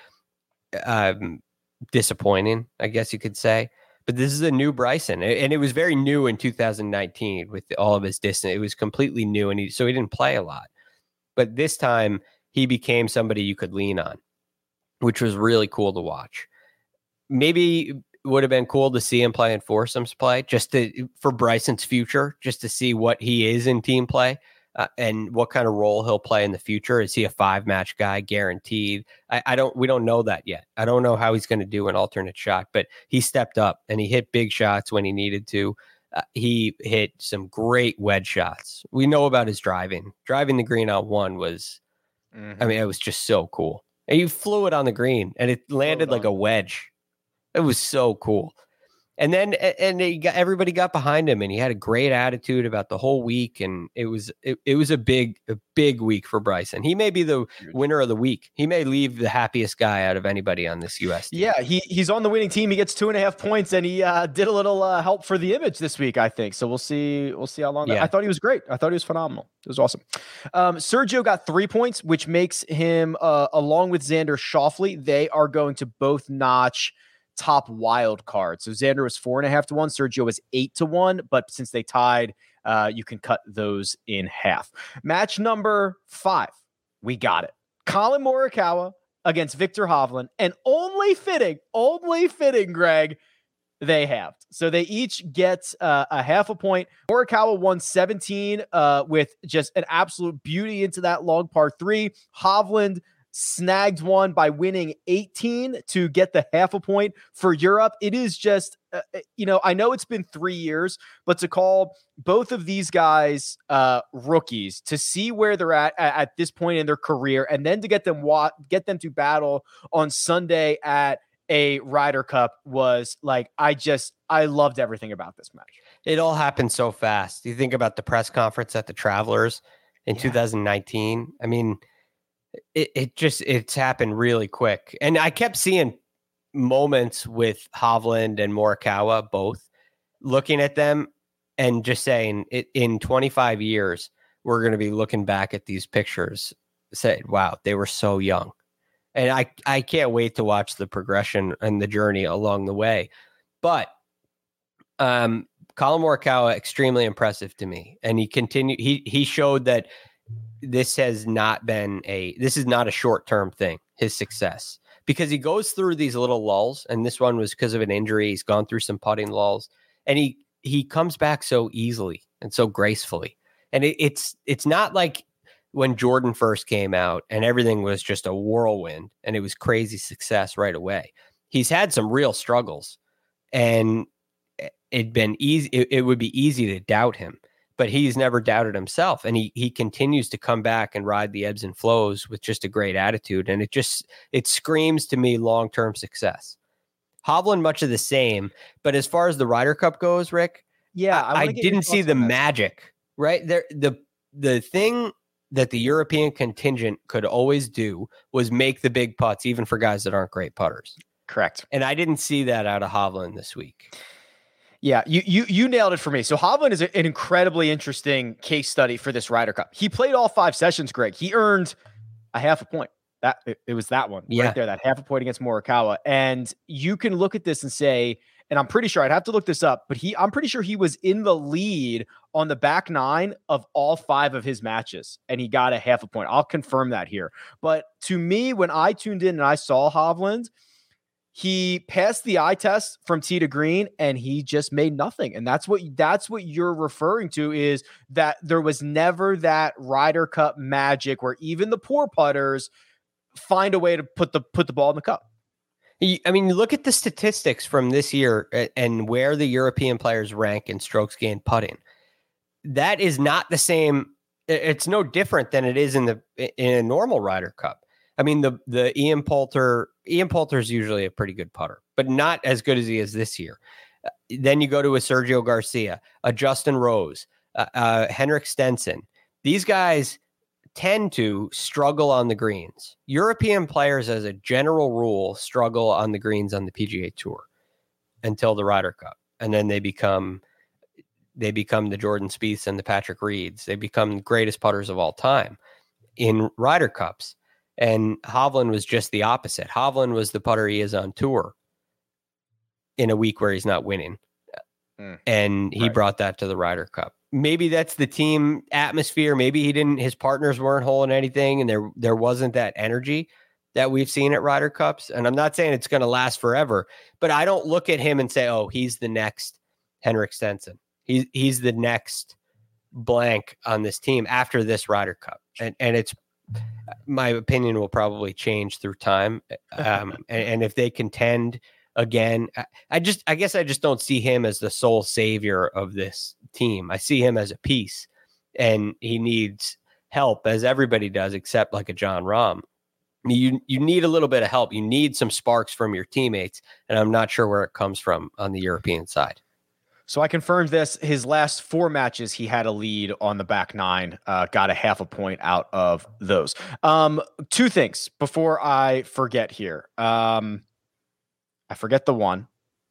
um, disappointing, I guess you could say. But this is a new Bryson, and it was very new in two thousand nineteen with all of his distance. It was completely new, and he, so he didn't play a lot. But this time, he became somebody you could lean on, which was really cool to watch. Maybe would have been cool to see him play in foursomes play just to, for Bryson's future, just to see what he is in team play uh, and what kind of role he'll play in the future. Is he a five match guy guaranteed? I, I don't, we don't know that yet. I don't know how he's going to do an alternate shot, but he stepped up and he hit big shots when he needed to. Uh, he hit some great wedge shots. We know about his driving, driving the green on one was, mm-hmm. I mean, it was just so cool. And he flew it on the green and it landed like a wedge. It was so cool. And then, and he got, everybody got behind him and he had a great attitude about the whole week. And it was, it, it was a big, a big week for Bryson. He may be the winner of the week. He may leave the happiest guy out of anybody on this U S team. Yeah. He he's on the winning team. He gets two and a half points and he uh, did a little uh, help for the image this week, I think. So we'll see. We'll see how long. That, yeah. I thought he was great. I thought he was phenomenal. It was awesome. Um, Sergio got three points, which makes him uh, along with Xander Schauffele. They are going to both notch top wild card. So Xander was four and a half to one. Sergio was eight to one. But since they tied, uh, you can cut those in half. Match number five. We got it. Collin Morikawa against Viktor Hovland. And only fitting, only fitting, Greg, they have. So they each get uh, a half a point. Morikawa won seventeen uh, with just an absolute beauty into that long par three. Hovland snagged one by winning eighteen to get the half a point for Europe. It is just, uh, you know, I know it's been three years, but to call both of these guys uh, rookies, to see where they're at, at at this point in their career, and then to get them wa- get them to battle on Sunday at a Ryder Cup was like, I just, I loved everything about this match. It all happened so fast. You think about the press conference at the Travelers in yeah. two thousand nineteen. I mean, It, it just, it's happened really quick. And I kept seeing moments with Hovland and Morikawa, both looking at them and just saying it, in twenty-five years, we're going to be looking back at these pictures, say, wow, they were so young. And I, I can't wait to watch the progression and the journey along the way. But um, Collin Morikawa, extremely impressive to me. And he continued, he, he showed that this has not been a, this is not a short-term thing, his success, because he goes through these little lulls. And this one was because of an injury. He's gone through some putting lulls and he, he comes back so easily and so gracefully. And it, it's, it's not like when Jordan first came out and everything was just a whirlwind and it was crazy success right away. He's had some real struggles, and it'd been easy. It, it would be easy to doubt him, but he's never doubted himself. And he, he continues to come back and ride the ebbs and flows with just a great attitude. And it just, it screams to me long-term success. Hovland, much of the same, but as far as the Ryder Cup goes, Rick, yeah, I, I didn't see the magic, right there. The, the thing that the European contingent could always do was make the big putts, even for guys that aren't great putters. Correct. And I didn't see that out of Hovland this week. Yeah, you you you nailed it for me. So Hovland is a, an incredibly interesting case study for this Ryder Cup. He played all five sessions, Greg. He earned a half a point. That it, it was that one yeah. right there, that half a point against Morikawa. And you can look at this and say, and I'm pretty sure I'd have to look this up, but he I'm pretty sure he was in the lead on the back nine of all five of his matches, and he got a half a point. I'll confirm that here. But to me, when I tuned in and I saw Hovland, he passed the eye test from tee to green and he just made nothing. And that's what, that's what you're referring to, is that there was never that Ryder Cup magic where even the poor putters find a way to put the, put the ball in the cup. I mean, look at the statistics from this year and where the European players rank in strokes gained putting. That is not the same. It's no different than it is in the, in a normal Ryder Cup. I mean, the the Ian Poulter, Ian Poulter is usually a pretty good putter, but not as good as he is this year. Uh, then you go to a Sergio Garcia, a Justin Rose, uh, uh, Henrik Stenson. These guys tend to struggle on the greens. European players, as a general rule, struggle on the greens on the P G A Tour until the Ryder Cup, and then they become they become the Jordan Spieths and the Patrick Reeds. They become the greatest putters of all time in Ryder Cups. And Hovland was just the opposite. Hovland was the putter he is on tour in a week where he's not winning. Mm, and he right. brought that to the Ryder Cup. Maybe that's the team atmosphere. Maybe he didn't, his partners weren't holding anything, and there, there wasn't that energy that we've seen at Ryder Cups. And I'm not saying it's going to last forever, but I don't look at him and say, oh, he's the next Henrik Stenson. He's, he's the next blank on this team after this Ryder Cup. And, and it's, my opinion will probably change through time. Um, and, and if they contend again, I, I just, I guess I just don't see him as the sole savior of this team. I see him as a piece, and he needs help, as everybody does, except like a Jon Rahm. You, you need a little bit of help. You need some sparks from your teammates, and I'm not sure where it comes from on the European side. So I confirmed this. His last four matches, he had a lead on the back nine, uh, got a half a point out of those. Um, two things before I forget here. Um, I forget the one.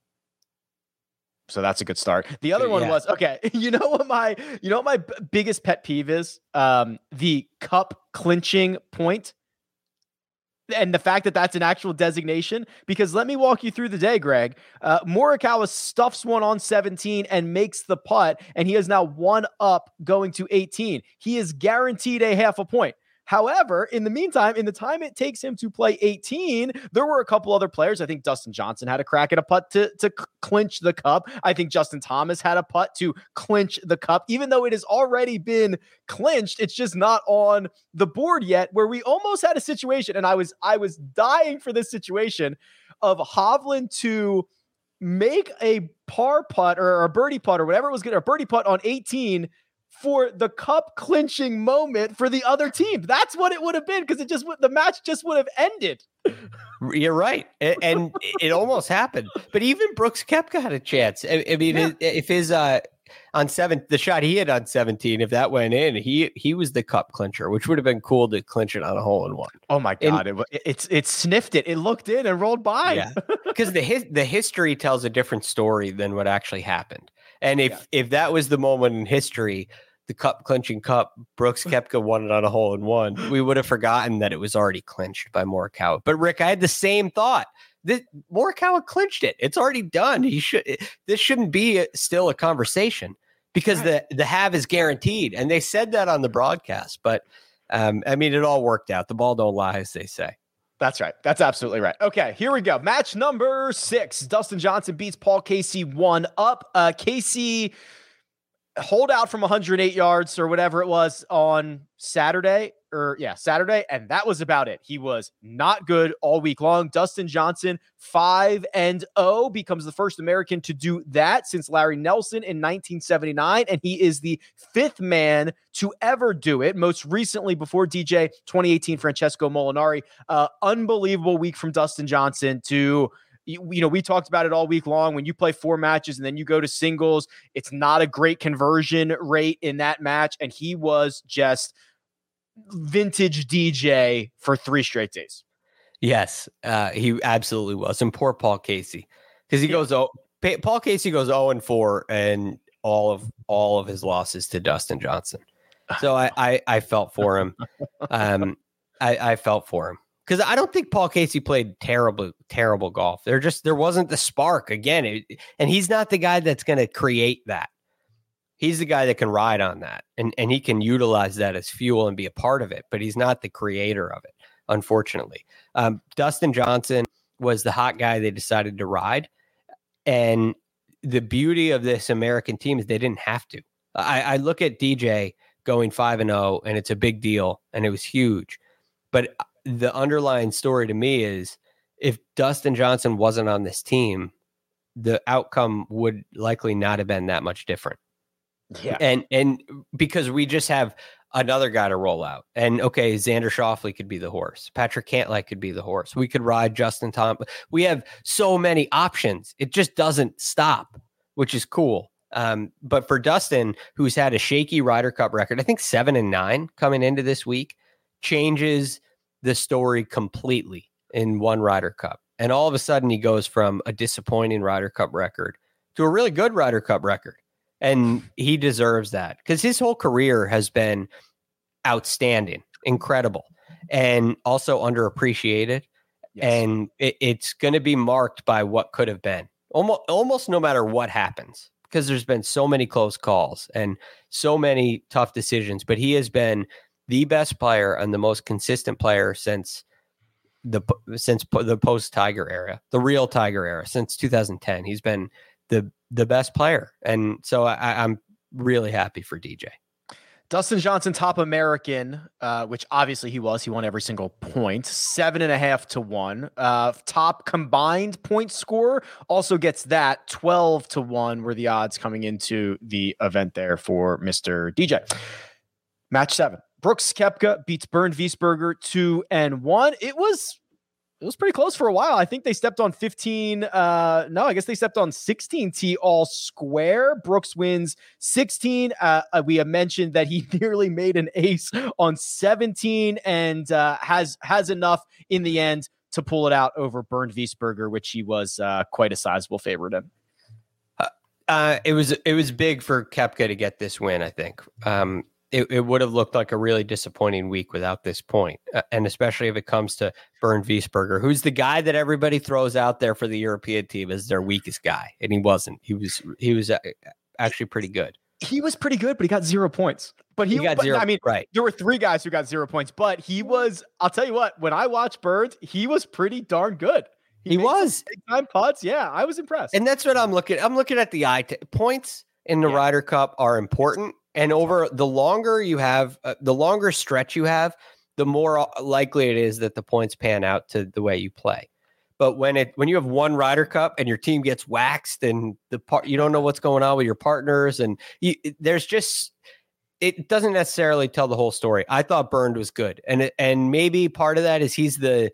So that's a good start. The other one yeah. was, okay, you know what my, you know what my b- biggest pet peeve is? Um, the cup clinching point. And the fact that that's an actual designation, because let me walk you through the day, Greg. Uh, Morikawa stuffs one on seventeen and makes the putt, and he is now one up going to eighteen. He is guaranteed a half a point. However, in the meantime, in the time it takes him to play eighteen, there were a couple other players. I think Dustin Johnson had a crack at a putt to, to clinch the cup. I think Justin Thomas had a putt to clinch the cup. Even though it has already been clinched, it's just not on the board yet, where we almost had a situation, and I was I was dying for this situation of Hovland to make a par putt or a birdie putt or whatever it was going to, a birdie putt on eighteen for the cup clinching moment for the other team. That's what it would have been, because it just the match just would have ended. You're right, and it almost happened. But even Brooks Koepka had a chance. I, I mean, yeah. if his uh, on seven, the shot he hit on seventeen, if that went in, he he was the cup clincher, which would have been cool to clinch it on a hole in one. Oh my god, and, it it's it sniffed it, it looked in and rolled by. Yeah, because the his, the history tells a different story than what actually happened. And if yeah. if that was the moment in history, the cup clinching cup, Brooks Koepka won it on a hole in one, we would have forgotten that it was already clinched by Morikawa. But Rick, I had the same thought. This Morikawa clinched it. It's already done. He should. This shouldn't be a, still a conversation, because right. the the have is guaranteed, and they said that on the broadcast. But um, I mean, it all worked out. The ball don't lie, as they say. That's right. That's absolutely right. Okay, here we go. Match number six. Dustin Johnson beats Paul Casey one up. Uh, Casey. holdout from one hundred eight yards or whatever it was on Saturday or yeah, Saturday. And that was about it. He was not good all week long. Dustin Johnson, five and oh, becomes the first American to do that since Larry Nelson in nineteen seventy-nine. And he is the fifth man to ever do it. Most recently before D J, twenty eighteen, Francesco Molinari. Uh, unbelievable week from Dustin Johnson to, you know, we talked about it all week long. When you play four matches and then you go to singles, it's not a great conversion rate in that match. And he was just vintage D J for three straight days. Yes, uh, he absolutely was. And poor Paul Casey, because he yeah. goes, oh, Paul Casey goes oh and four and all of all of his losses to Dustin Johnson. So I, I, I felt for him. Um, I, I felt for him. Because I don't think Paul Casey played terrible, terrible golf. There just there wasn't the spark again, it, and he's not the guy that's going to create that. He's the guy that can ride on that, and and he can utilize that as fuel and be a part of it. But he's not the creator of it, unfortunately. Um, Dustin Johnson was the hot guy they decided to ride, and the beauty of this American team is they didn't have to. I, I look at D J going five and zero, and it's a big deal, and it was huge, but the underlying story to me is if Dustin Johnson wasn't on this team, the outcome would likely not have been that much different. Yeah. And, and because we just have another guy to roll out, and okay, Xander Schauffele could be the horse. Patrick Cantlay could be the horse. We could ride Justin Thomas. We have so many options. It just doesn't stop, which is cool. Um, but for Dustin, who's had a shaky Ryder Cup record, I think seven and nine coming into this week, changes the story completely in one Ryder Cup. And all of a sudden he goes from a disappointing Ryder Cup record to a really good Ryder Cup record. And he deserves that because his whole career has been outstanding, incredible, and also underappreciated. Yes. And it, it's going to be marked by what could have been almost, almost no matter what happens, because there's been so many close calls and so many tough decisions, but he has been the best player and the most consistent player since the since the post Tiger era, the real Tiger era, since two thousand ten. He's been the the best player, and so I, I'm really happy for D J. Dustin Johnson, top American, uh, which obviously he was. He won every single point, seven and a half to one. Uh, top combined point scorer also gets that twelve to one. Were the odds coming into the event there for Mister D J. Match seven. Brooks Koepka beats Bernd Wiesberger two and one. It was it was pretty close for a while. I think they stepped on fifteen. Uh, no, I guess they stepped on sixteen tee all square. Brooks wins sixteen. Uh, we have mentioned that he nearly made an ace on seventeen and uh, has has enough in the end to pull it out over Bernd Wiesberger, which he was uh, quite a sizable favorite in. Uh, uh, it was it was big for Koepka to get this win, I think. Um, It, it would have looked like a really disappointing week without this point. Uh, and especially if it comes to Bernd Wiesberger, who's the guy that everybody throws out there for the European team as their weakest guy. And he wasn't. He was he was actually pretty good. He was pretty good, but he got zero points. But he, he got but, zero. I mean, right. There were three guys who got zero points, but he was, I'll tell you what, when I watched Bernd, he was pretty darn good. He, he was. Big time putts. Yeah, I was impressed. And that's what I'm looking I'm looking at the eye t- points in the yeah. Ryder Cup are important. And over the longer you have, uh, the longer stretch you have, the more likely it is that the points pan out to the way you play. But when it when you have one Ryder Cup and your team gets waxed and the part you don't know what's going on with your partners, and you, there's just it doesn't necessarily tell the whole story. I thought Bernd was good, and and maybe part of that is he's the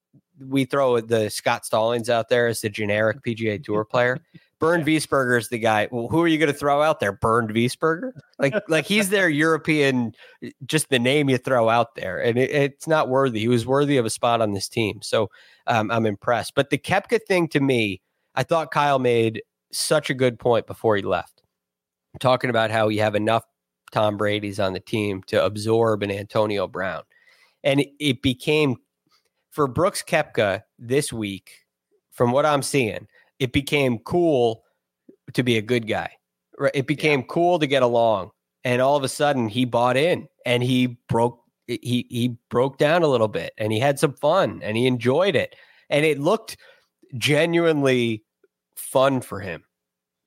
we throw the Scott Stallings out there as the generic P G A Tour player. Bernd Wiesberger is the guy. Well, who are you going to throw out there? Bernd Wiesberger? Like, like he's their European, just the name you throw out there. And it, it's not worthy. He was worthy of a spot on this team. So um, I'm impressed. But the Koepka thing to me, I thought Kyle made such a good point before he left. Talking about how you have enough Tom Brady's on the team to absorb an Antonio Brown. And it, it became, for Brooks Koepka this week, from what I'm seeing, it became cool to be a good guy. Right? It became yeah. cool to get along. And all of a sudden he bought in and he broke, he, he broke down a little bit and he had some fun and he enjoyed it. And it looked genuinely fun for him.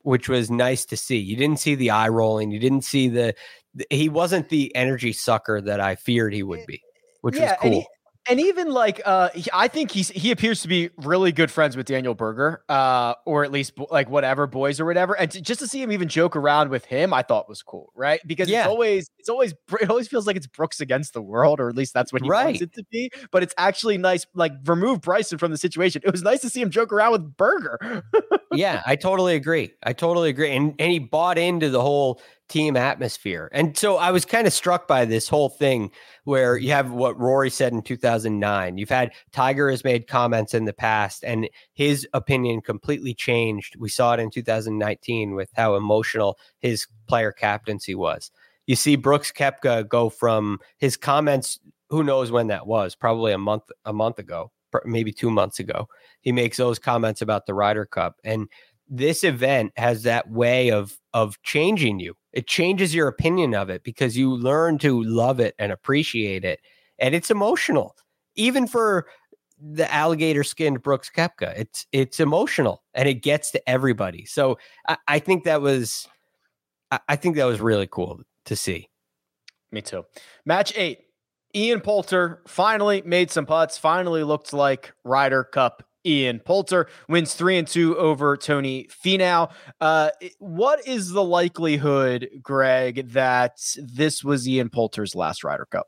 which was nice to see. You didn't see the eye rolling. You didn't see the, the he wasn't the energy sucker that I feared he would be, which yeah, was cool. And, he, and even like, uh, he, I think he's, he appears to be really good friends with Daniel Berger, uh, or at least bo- like whatever boys or whatever. And to, just to see him even joke around with him, I thought was cool. Right. Because yeah. it's always, it's always, it always feels like it's Brooks against the world, or at least that's what he right. wants it to be. But it's actually nice. Like, remove Bryson from the situation. It was nice to see him joke around with Berger. Yeah, I totally agree. I totally agree. And, and he bought into the whole team atmosphere. And so I was kind of struck by this whole thing where you have what Rory said in two thousand nine. You've had Tiger has made comments in the past and his opinion completely changed. We saw it in two thousand nineteen with how emotional his player captaincy was. You see Brooks Koepka go from his comments, who knows when that was, probably a month, a month ago, maybe two months ago. He makes those comments about the Ryder Cup. And this event has that way of of changing you. It changes your opinion of it because you learn to love it and appreciate it. And it's emotional. Even for the alligator skinned Brooks Koepka, it's it's emotional and it gets to everybody. So I, I think that was I, I think that was really cool to see. Me too. Match eight. Ian Poulter finally made some putts, finally looked like Ryder Cup Ian Poulter, wins three and two over Tony Finau. Uh, what is the likelihood, Greg, that this was Ian Poulter's last Ryder Cup?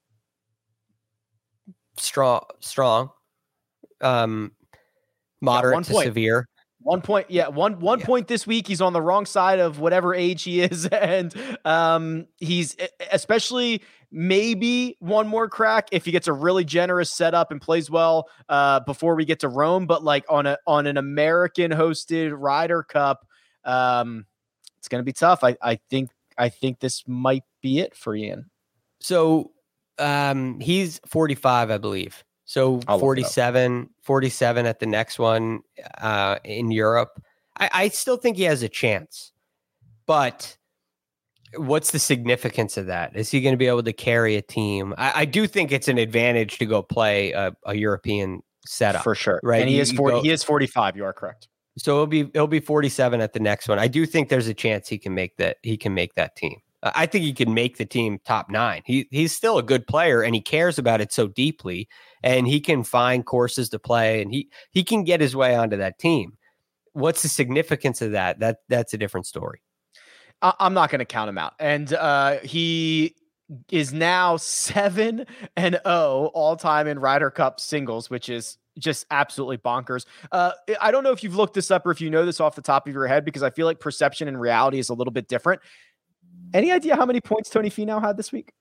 Strong, strong, um, moderate yeah, to severe. One point, yeah, one one yeah. point this week. He's on the wrong side of whatever age he is, and um, he's especially maybe one more crack if he gets a really generous setup and plays well uh, before we get to Rome. But like on a on an American hosted Ryder Cup, um, it's going to be tough. I, I think I think this might be it for Ian. So um, he's forty-five, I believe. So forty-seven, forty-seven at the next one uh, in Europe. I, I still think he has a chance, but what's the significance of that? Is he going to be able to carry a team? I, I do think it's an advantage to go play a, a European setup for sure, right? And he you, is forty. Go, he is forty-five. You are correct. So it'll be it'll be forty-seven at the next one. I do think there's a chance he can make that. He can make that team. I think he can make the team top nine. He he's still a good player and he cares about it so deeply, and he can find courses to play and he he can get his way onto that team. What's the significance of that? That that's a different story. I, I'm not going to count him out. And uh, he is now seven and oh all time in Ryder Cup singles, which is just absolutely bonkers. Uh, I don't know if you've looked this up or if you know this off the top of your head, because I feel like perception and reality is a little bit different. Any idea how many points Tony Finau had this week?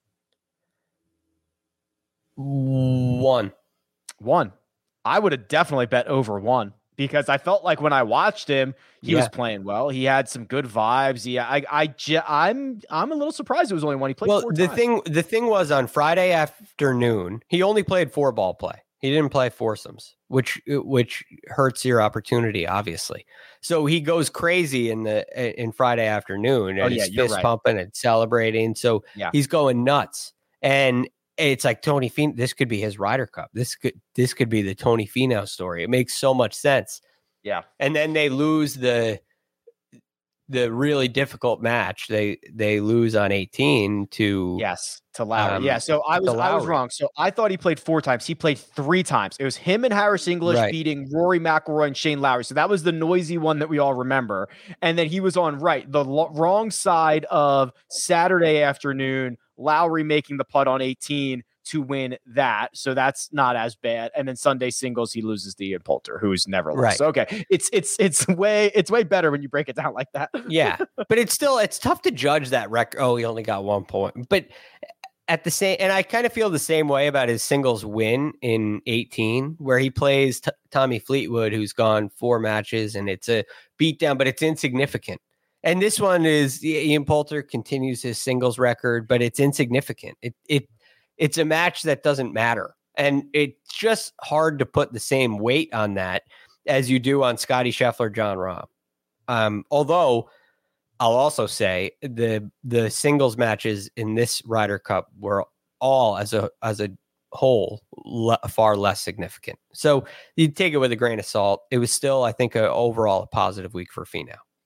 One. One. I would have definitely bet over one because I felt like when I watched him, he yeah. was playing well. He had some good vibes. Yeah, I, I, I'm, I'm a little surprised it was only one. He played. Well, four the times. thing, the thing was on Friday afternoon, he only played four ball play. He didn't play foursomes, which which hurts your opportunity, obviously. So he goes crazy in the in Friday afternoon, and oh, yeah, he's fist right. pumping and celebrating. So yeah. he's going nuts, and it's like Tony Finau. This could be his Ryder Cup. This could this could be the Tony Finau story. It makes so much sense. Yeah, and then they lose the the really difficult match. They they lose on eighteen to yes. To Lowry. Um, yeah. So I was I was wrong. So I thought he played four times. He played three times. It was him and Harris English right. beating Rory McIlroy and Shane Lowry. So that was the noisy one that we all remember. And then he was on right, the lo- wrong side of Saturday afternoon, Lowry making the putt on eighteen to win that. So that's not as bad. And then Sunday singles, he loses to Ian Poulter, who's never lost. Right. So, okay. It's, it's, it's way, it's way better when you break it down like that. Yeah. But it's still, it's tough to judge that record. Oh, he only got one point, but at the same, and I kind of feel the same way about his singles win in eighteen, where he plays t- Tommy Fleetwood, who's gone four matches, and it's a beatdown, but it's insignificant. And this one is Ian Poulter continues his singles record, but it's insignificant. It it it's a match that doesn't matter, and it's just hard to put the same weight on that as you do on Scotty Scheffler, Jon Rahm. Um, although. I'll also say the the singles matches in this Ryder Cup were all as a as a whole le- far less significant. So you take it with a grain of salt. It was still, I think, a, overall a positive week for Finau.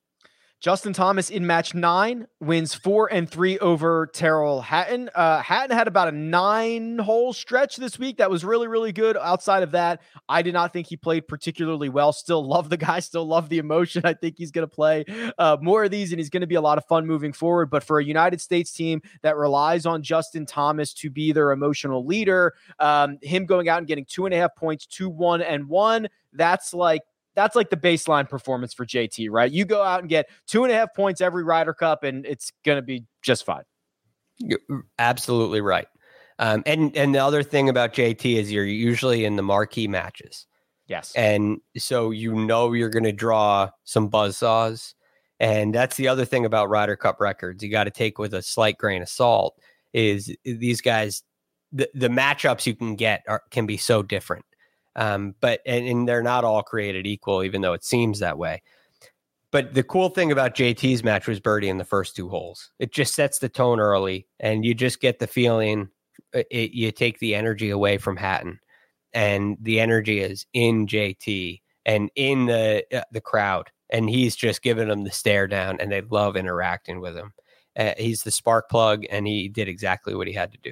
Justin Thomas in match nine wins four and three over Terrell Hatton. Uh, Hatton had about a nine hole stretch this week that was really, really good. Outside of that, I did not think he played particularly well. Still love the guy, still love the emotion. I think he's going to play uh, more of these and he's going to be a lot of fun moving forward. But for a United States team that relies on Justin Thomas to be their emotional leader, um, him going out and getting two and a half points, two, one, and one, that's like, That's like the baseline performance for J T, right? You go out and get two and a half points every Ryder Cup, and it's going to be just fine. You're absolutely right. Um, and and the other thing about J T is you're usually in the marquee matches. Yes. And so you know you're going to draw some buzzsaws. And that's the other thing about Ryder Cup records you got to take with a slight grain of salt is these guys, the, the matchups you can get are, can be so different. Um, but and, and they're not all created equal, even though it seems that way. But the cool thing about J T's match was birdie in the first two holes. It just sets the tone early, and you just get the feeling it, you take the energy away from Hatton, and the energy is in J T and in the uh, the crowd, and he's just giving them the stare down, and they love interacting with him. Uh, he's the spark plug, and he did exactly what he had to do.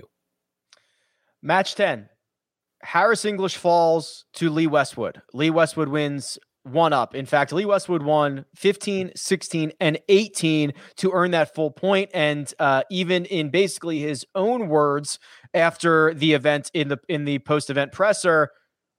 Match ten. Harris English falls to Lee Westwood. Lee Westwood wins one up. In fact, Lee Westwood won fifteen, sixteen, and eighteen to earn that full point. And uh, even in basically his own words after the event in the in the post-event presser,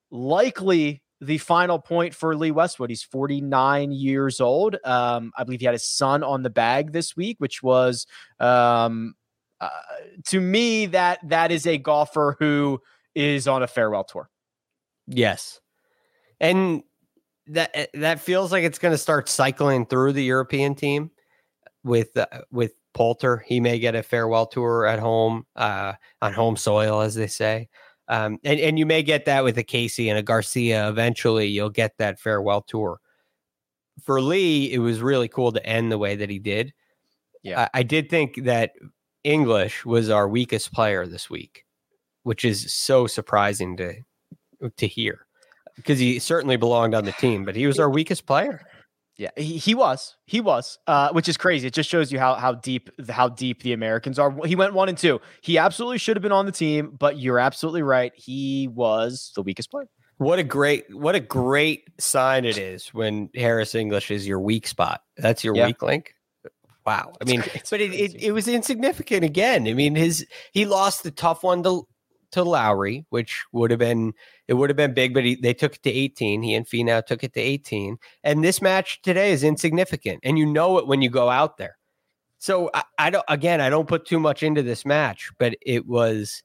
likely the final point for Lee Westwood. He's forty-nine years old. Um, I believe he had his son on the bag this week, which was um, uh, to me that that is a golfer who is on a farewell tour. Yes. And that that feels like it's going to start cycling through the European team with uh, with Poulter. He may get a farewell tour at home, uh, on home soil, as they say. Um, and, and you may get that with a Casey and a Garcia. Eventually, you'll get that farewell tour. For Lee, it was really cool to end the way that he did. Yeah, I, I did think that English was our weakest player this week, which is so surprising to to hear because he certainly belonged on the team, but he was our weakest player. Yeah, he, he was, he was, uh, which is crazy. It just shows you how how deep how deep the Americans are. He went one and two. He absolutely should have been on the team, but you're absolutely right. He was the weakest player. What a great what a great sign it is when Harris English is your weak spot. That's your yeah. weak link. Wow. I mean, it's but it, it it was insignificant again. I mean, his he lost the tough one to. to Lowry, which would have been, it would have been big, but he, they took it to eighteen. He and Finau took it to eighteen. And this match today is insignificant. And you know it when you go out there. So I, I don't, again, I don't put too much into this match, but it was,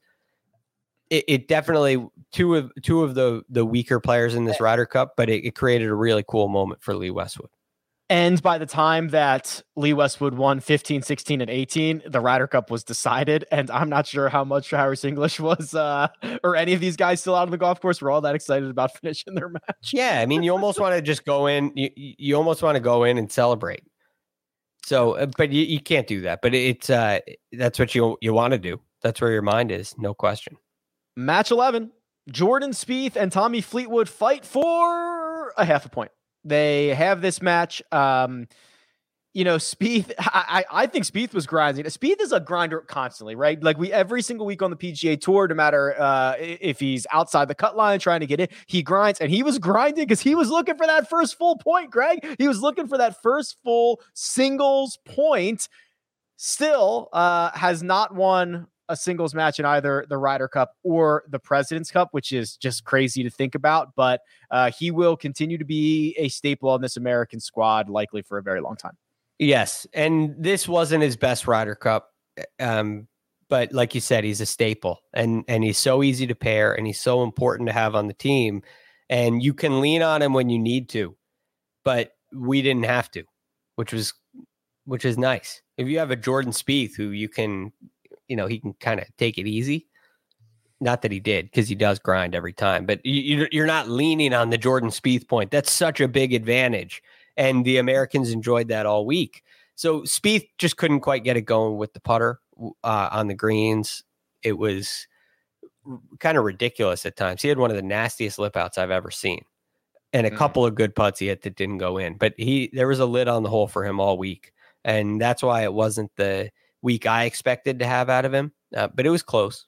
it, it definitely two of, two of the, the weaker players in this Ryder Cup, but it, it created a really cool moment for Lee Westwood. And by the time that Lee Westwood won fifteen, sixteen, and eighteen, the Ryder Cup was decided. And I'm not sure how much Harris English was, uh, or any of these guys still out on the golf course were all that excited about finishing their match. Yeah. I mean, you almost want to just go in, you, you almost want to go in and celebrate. So, but you, you can't do that. But it's, uh, that's what you, you want to do. That's where your mind is. No question. Match eleven, Jordan Spieth and Tommy Fleetwood fight for a half a point. They have this match. Um, you know, Spieth, I, I think Spieth was grinding. Spieth is a grinder constantly, right? Like we, every single week on the P G A Tour, no matter uh, if he's outside the cut line trying to get in, he grinds, and he was grinding because he was looking for that first full point, Greg. He was looking for that first full singles point. Still uh, has not won a singles match in either the Ryder Cup or the President's Cup, which is just crazy to think about. But uh, he will continue to be a staple on this American squad, likely for a very long time. Yes. And this wasn't his best Ryder Cup. Um, but like you said, he's a staple, and, and he's so easy to pair, and he's so important to have on the team, and you can lean on him when you need to, but we didn't have to, which was, which is nice. If you have a Jordan Spieth who you can, you know, he can kind of take it easy. Not that he did, because he does grind every time, but you, you're not leaning on the Jordan Spieth point. That's such a big advantage. And the Americans enjoyed that all week. So Spieth just couldn't quite get it going with the putter uh, on the greens. It was kind of ridiculous at times. He had one of the nastiest lip outs I've ever seen. and a Mhm. couple of good putts he hit that didn't go in. But he there was a lid on the hole for him all week, and that's why it wasn't the week I expected to have out of him. Uh, but it was close.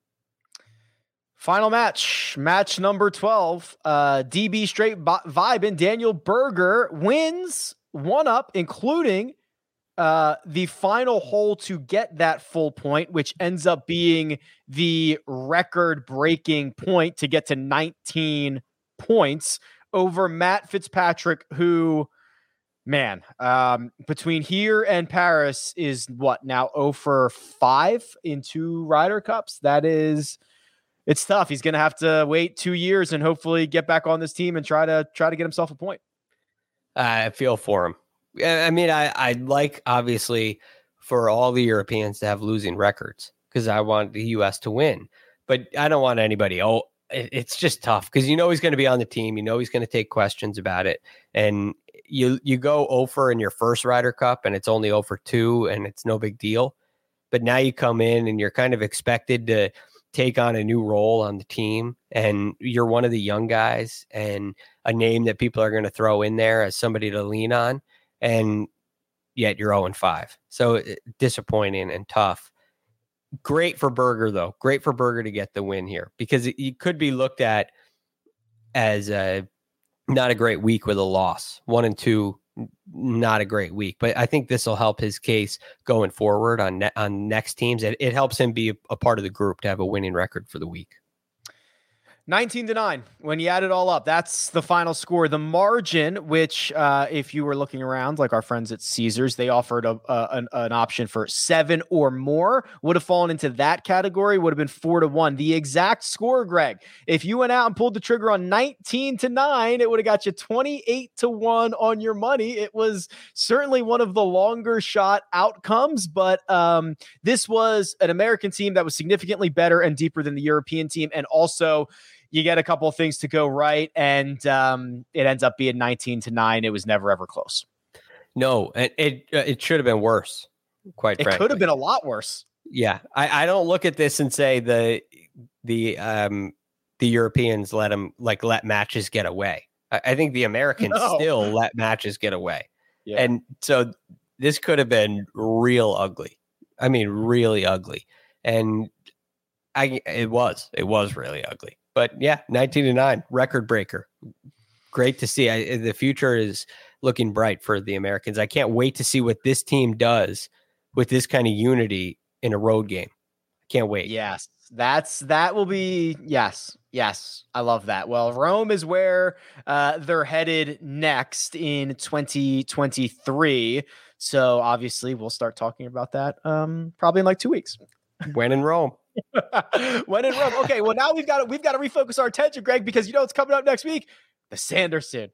Final match, match number twelve. Uh, D B straight b- vibe and Daniel Berger wins one up, including uh, the final hole to get that full point, which ends up being the record-breaking point to get to nineteen points over Matt Fitzpatrick, who, man, um, between here and Paris is what now oh for five in two Ryder Cups. That is. It's tough. He's going to have to wait two years and hopefully get back on this team and try to try to get himself a point. I feel for him. I mean, I, I'd like, obviously, for all the Europeans to have losing records because I want the U S to win. But I don't want anybody. Oh, it, it's just tough because you know he's going to be on the team. You know he's going to take questions about it. And you you go oh for in your first Ryder Cup and it's only oh for two and it's no big deal. But now you come in and you're kind of expected to take on a new role on the team, and you're one of the young guys and a name that people are going to throw in there as somebody to lean on, and yet you're oh and five. So disappointing and tough. Great for Berger, though. Great for Berger to get the win here because it, it could be looked at as a, not a great week with a loss. One and two, not a great week, but I think this will help his case going forward on ne- on next teams. It, it helps him be a, a part of the group to have a winning record for the week. nineteen to nine. When you add it all up, that's the final score. The margin, which uh, if you were looking around, like our friends at Caesars, they offered a, a, an, an option for seven or more, would have fallen into that category, would have been four to one. The exact score, Greg, if you went out and pulled the trigger on nineteen to nine, it would have got you twenty-eight to one on your money. It was certainly one of the longer shot outcomes, but um, this was an American team that was significantly better and deeper than the European team, and also you get a couple of things to go right, and um, it ends up being nineteen to nine. It was never, ever close. No, it it, uh, it should have been worse, quite It frankly. could have been a lot worse. Yeah, I, I don't look at this and say the the um, the Europeans let them like let matches get away. I, I think the Americans No. still let matches get away, Yeah. and so this could have been real ugly. I mean, really ugly, and I it was it was really ugly. But yeah, nineteen to nine, record breaker. Great to see. I, the future is looking bright for the Americans. I can't wait to see what this team does with this kind of unity in a road game. Can't wait. Yes, that's that will be yes, yes. I love that. Well, Rome is where uh, they're headed next in twenty twenty-three. So obviously, we'll start talking about that um, probably in like two weeks. When in Rome. When in Rome. Okay, well now we've got to we've got to refocus our attention, Greg, because you know what's coming up next week? The Sanderson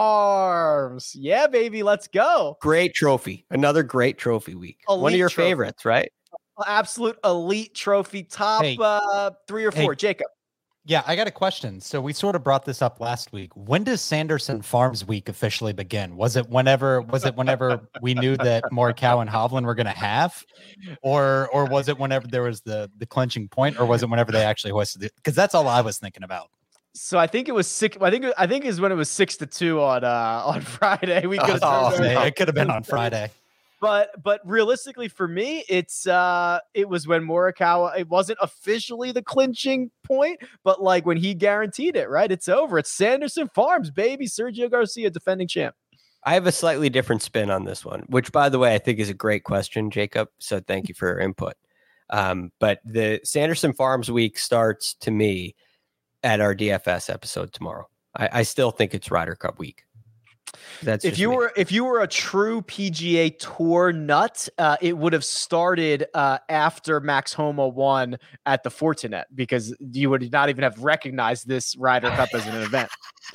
Farms. Yeah, baby, let's go. Great trophy. Another great trophy week. Elite One of your trophy. favorites, right? Absolute elite trophy, top Hey. uh, three or four. Hey. Jacob. Yeah, I got a question. So we sort of brought this up last week. When does Sanderson Farms Week officially begin? Was it whenever was it whenever we knew that Morikawa and Hovland were going to have, or or was it whenever there was the the clinching point, or was it whenever they actually hoisted it? Because that's all I was thinking about. So I think it was six. I think I think is when it was six to two on uh, on Friday. We could Oh, have man, it could have been on Friday. But but realistically for me, it's uh it was when Morikawa, it wasn't officially the clinching point, but like when he guaranteed it, right? It's over. It's Sanderson Farms, baby. Sergio Garcia, defending champ. I have a slightly different spin on this one, which, by the way, I think is a great question, Jacob. So thank you for your input. Um, but the Sanderson Farms Week starts, to me, at our D F S episode tomorrow. I, I still think it's Ryder Cup week. That's If just you me. were if you were a true P G A Tour nut, uh, it would have started uh, after Max Homa won at the Fortinet, because you would not even have recognized this Ryder Cup as an event.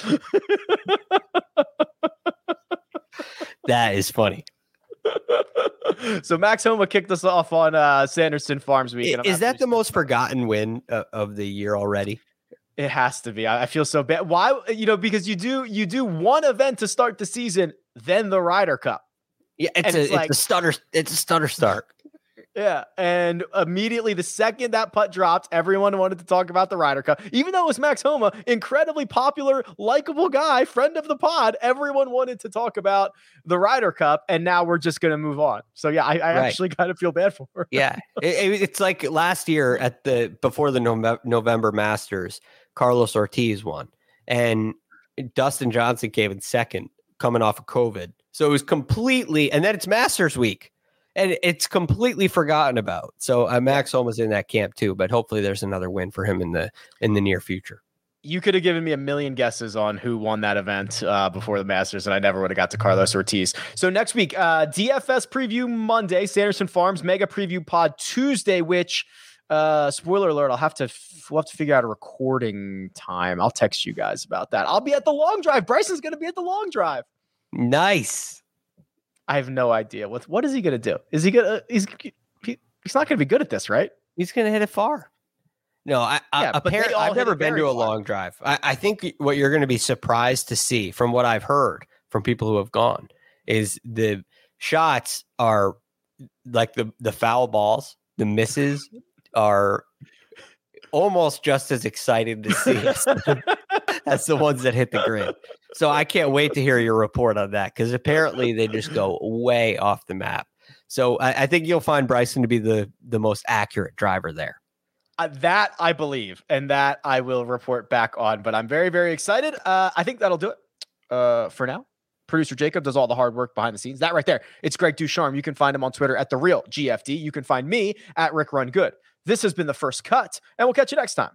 That is funny. So Max Homa kicked us off on uh, Sanderson Farms Week. and I'm Is that the absolutely- most forgotten win uh, of the year already? It has to be. I, I feel so bad. Why? You know, because you do you do one event to start the season, then the Ryder Cup. Yeah, it's And a it's it's like- a stutter. It's a stutter start. Yeah, and immediately the second that putt dropped, everyone wanted to talk about the Ryder Cup. Even though it was Max Homa, incredibly popular, likable guy, friend of the pod, everyone wanted to talk about the Ryder Cup, and now we're just going to move on. So yeah, I, I right. actually kind of feel bad for her. Yeah, it, it, it's like last year at the before the November, November Masters, Carlos Ortiz won, and Dustin Johnson came in second, coming off of COVID. So it was completely, and then it's Masters week. And it's completely forgotten about. So uh, Max Homa's in that camp too, but hopefully there's another win for him in the in the near future. You could have given me a million guesses on who won that event uh, before the Masters, and I never would have got to Carlos Ortiz. So next week, uh, D F S preview Monday, Sanderson Farms Mega Preview Pod Tuesday. Which, uh, spoiler alert, I'll have to we'll have to figure out a recording time. I'll text you guys about that. I'll be at the Long Drive. Bryson's going to be at the Long Drive. Nice. I have no idea. What what is he going to do? Is he going to, he's, he, he's not going to be good at this, right? He's going to hit it far. No, I, yeah, I apparently I've never been to a far. long drive. I, I think what you're going to be surprised to see from what I've heard from people who have gone is the shots are like the, the foul balls, the misses are almost just as exciting to see as, as the ones that hit the green. So I can't wait to hear your report on that, because apparently they just go way off the map. So I, I think you'll find Bryson to be the, the most accurate driver there. Uh, that I believe, and that I will report back on. But I'm very, very excited. Uh, I think that'll do it uh, for now. Producer Jacob does all the hard work behind the scenes. That right there, it's Greg Ducharme. You can find him on Twitter at The Real G F D. You can find me at Rick Run Good. This has been The First Cut, and we'll catch you next time.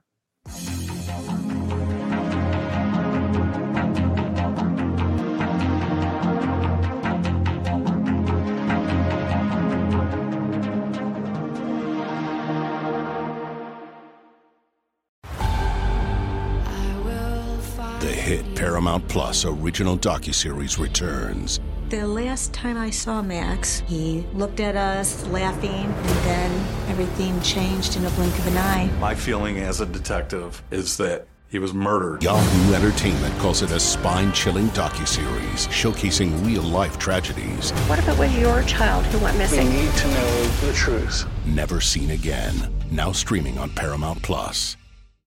The hit Paramount Plus original docuseries returns. The last time I saw Max, he looked at us laughing, and then everything changed in a blink of an eye. My feeling as a detective is that he was murdered. Yahoo Entertainment calls it a spine-chilling docuseries showcasing real-life tragedies. What if it was your child who went missing? We need to know the truth. Never seen again. Now streaming on Paramount Plus.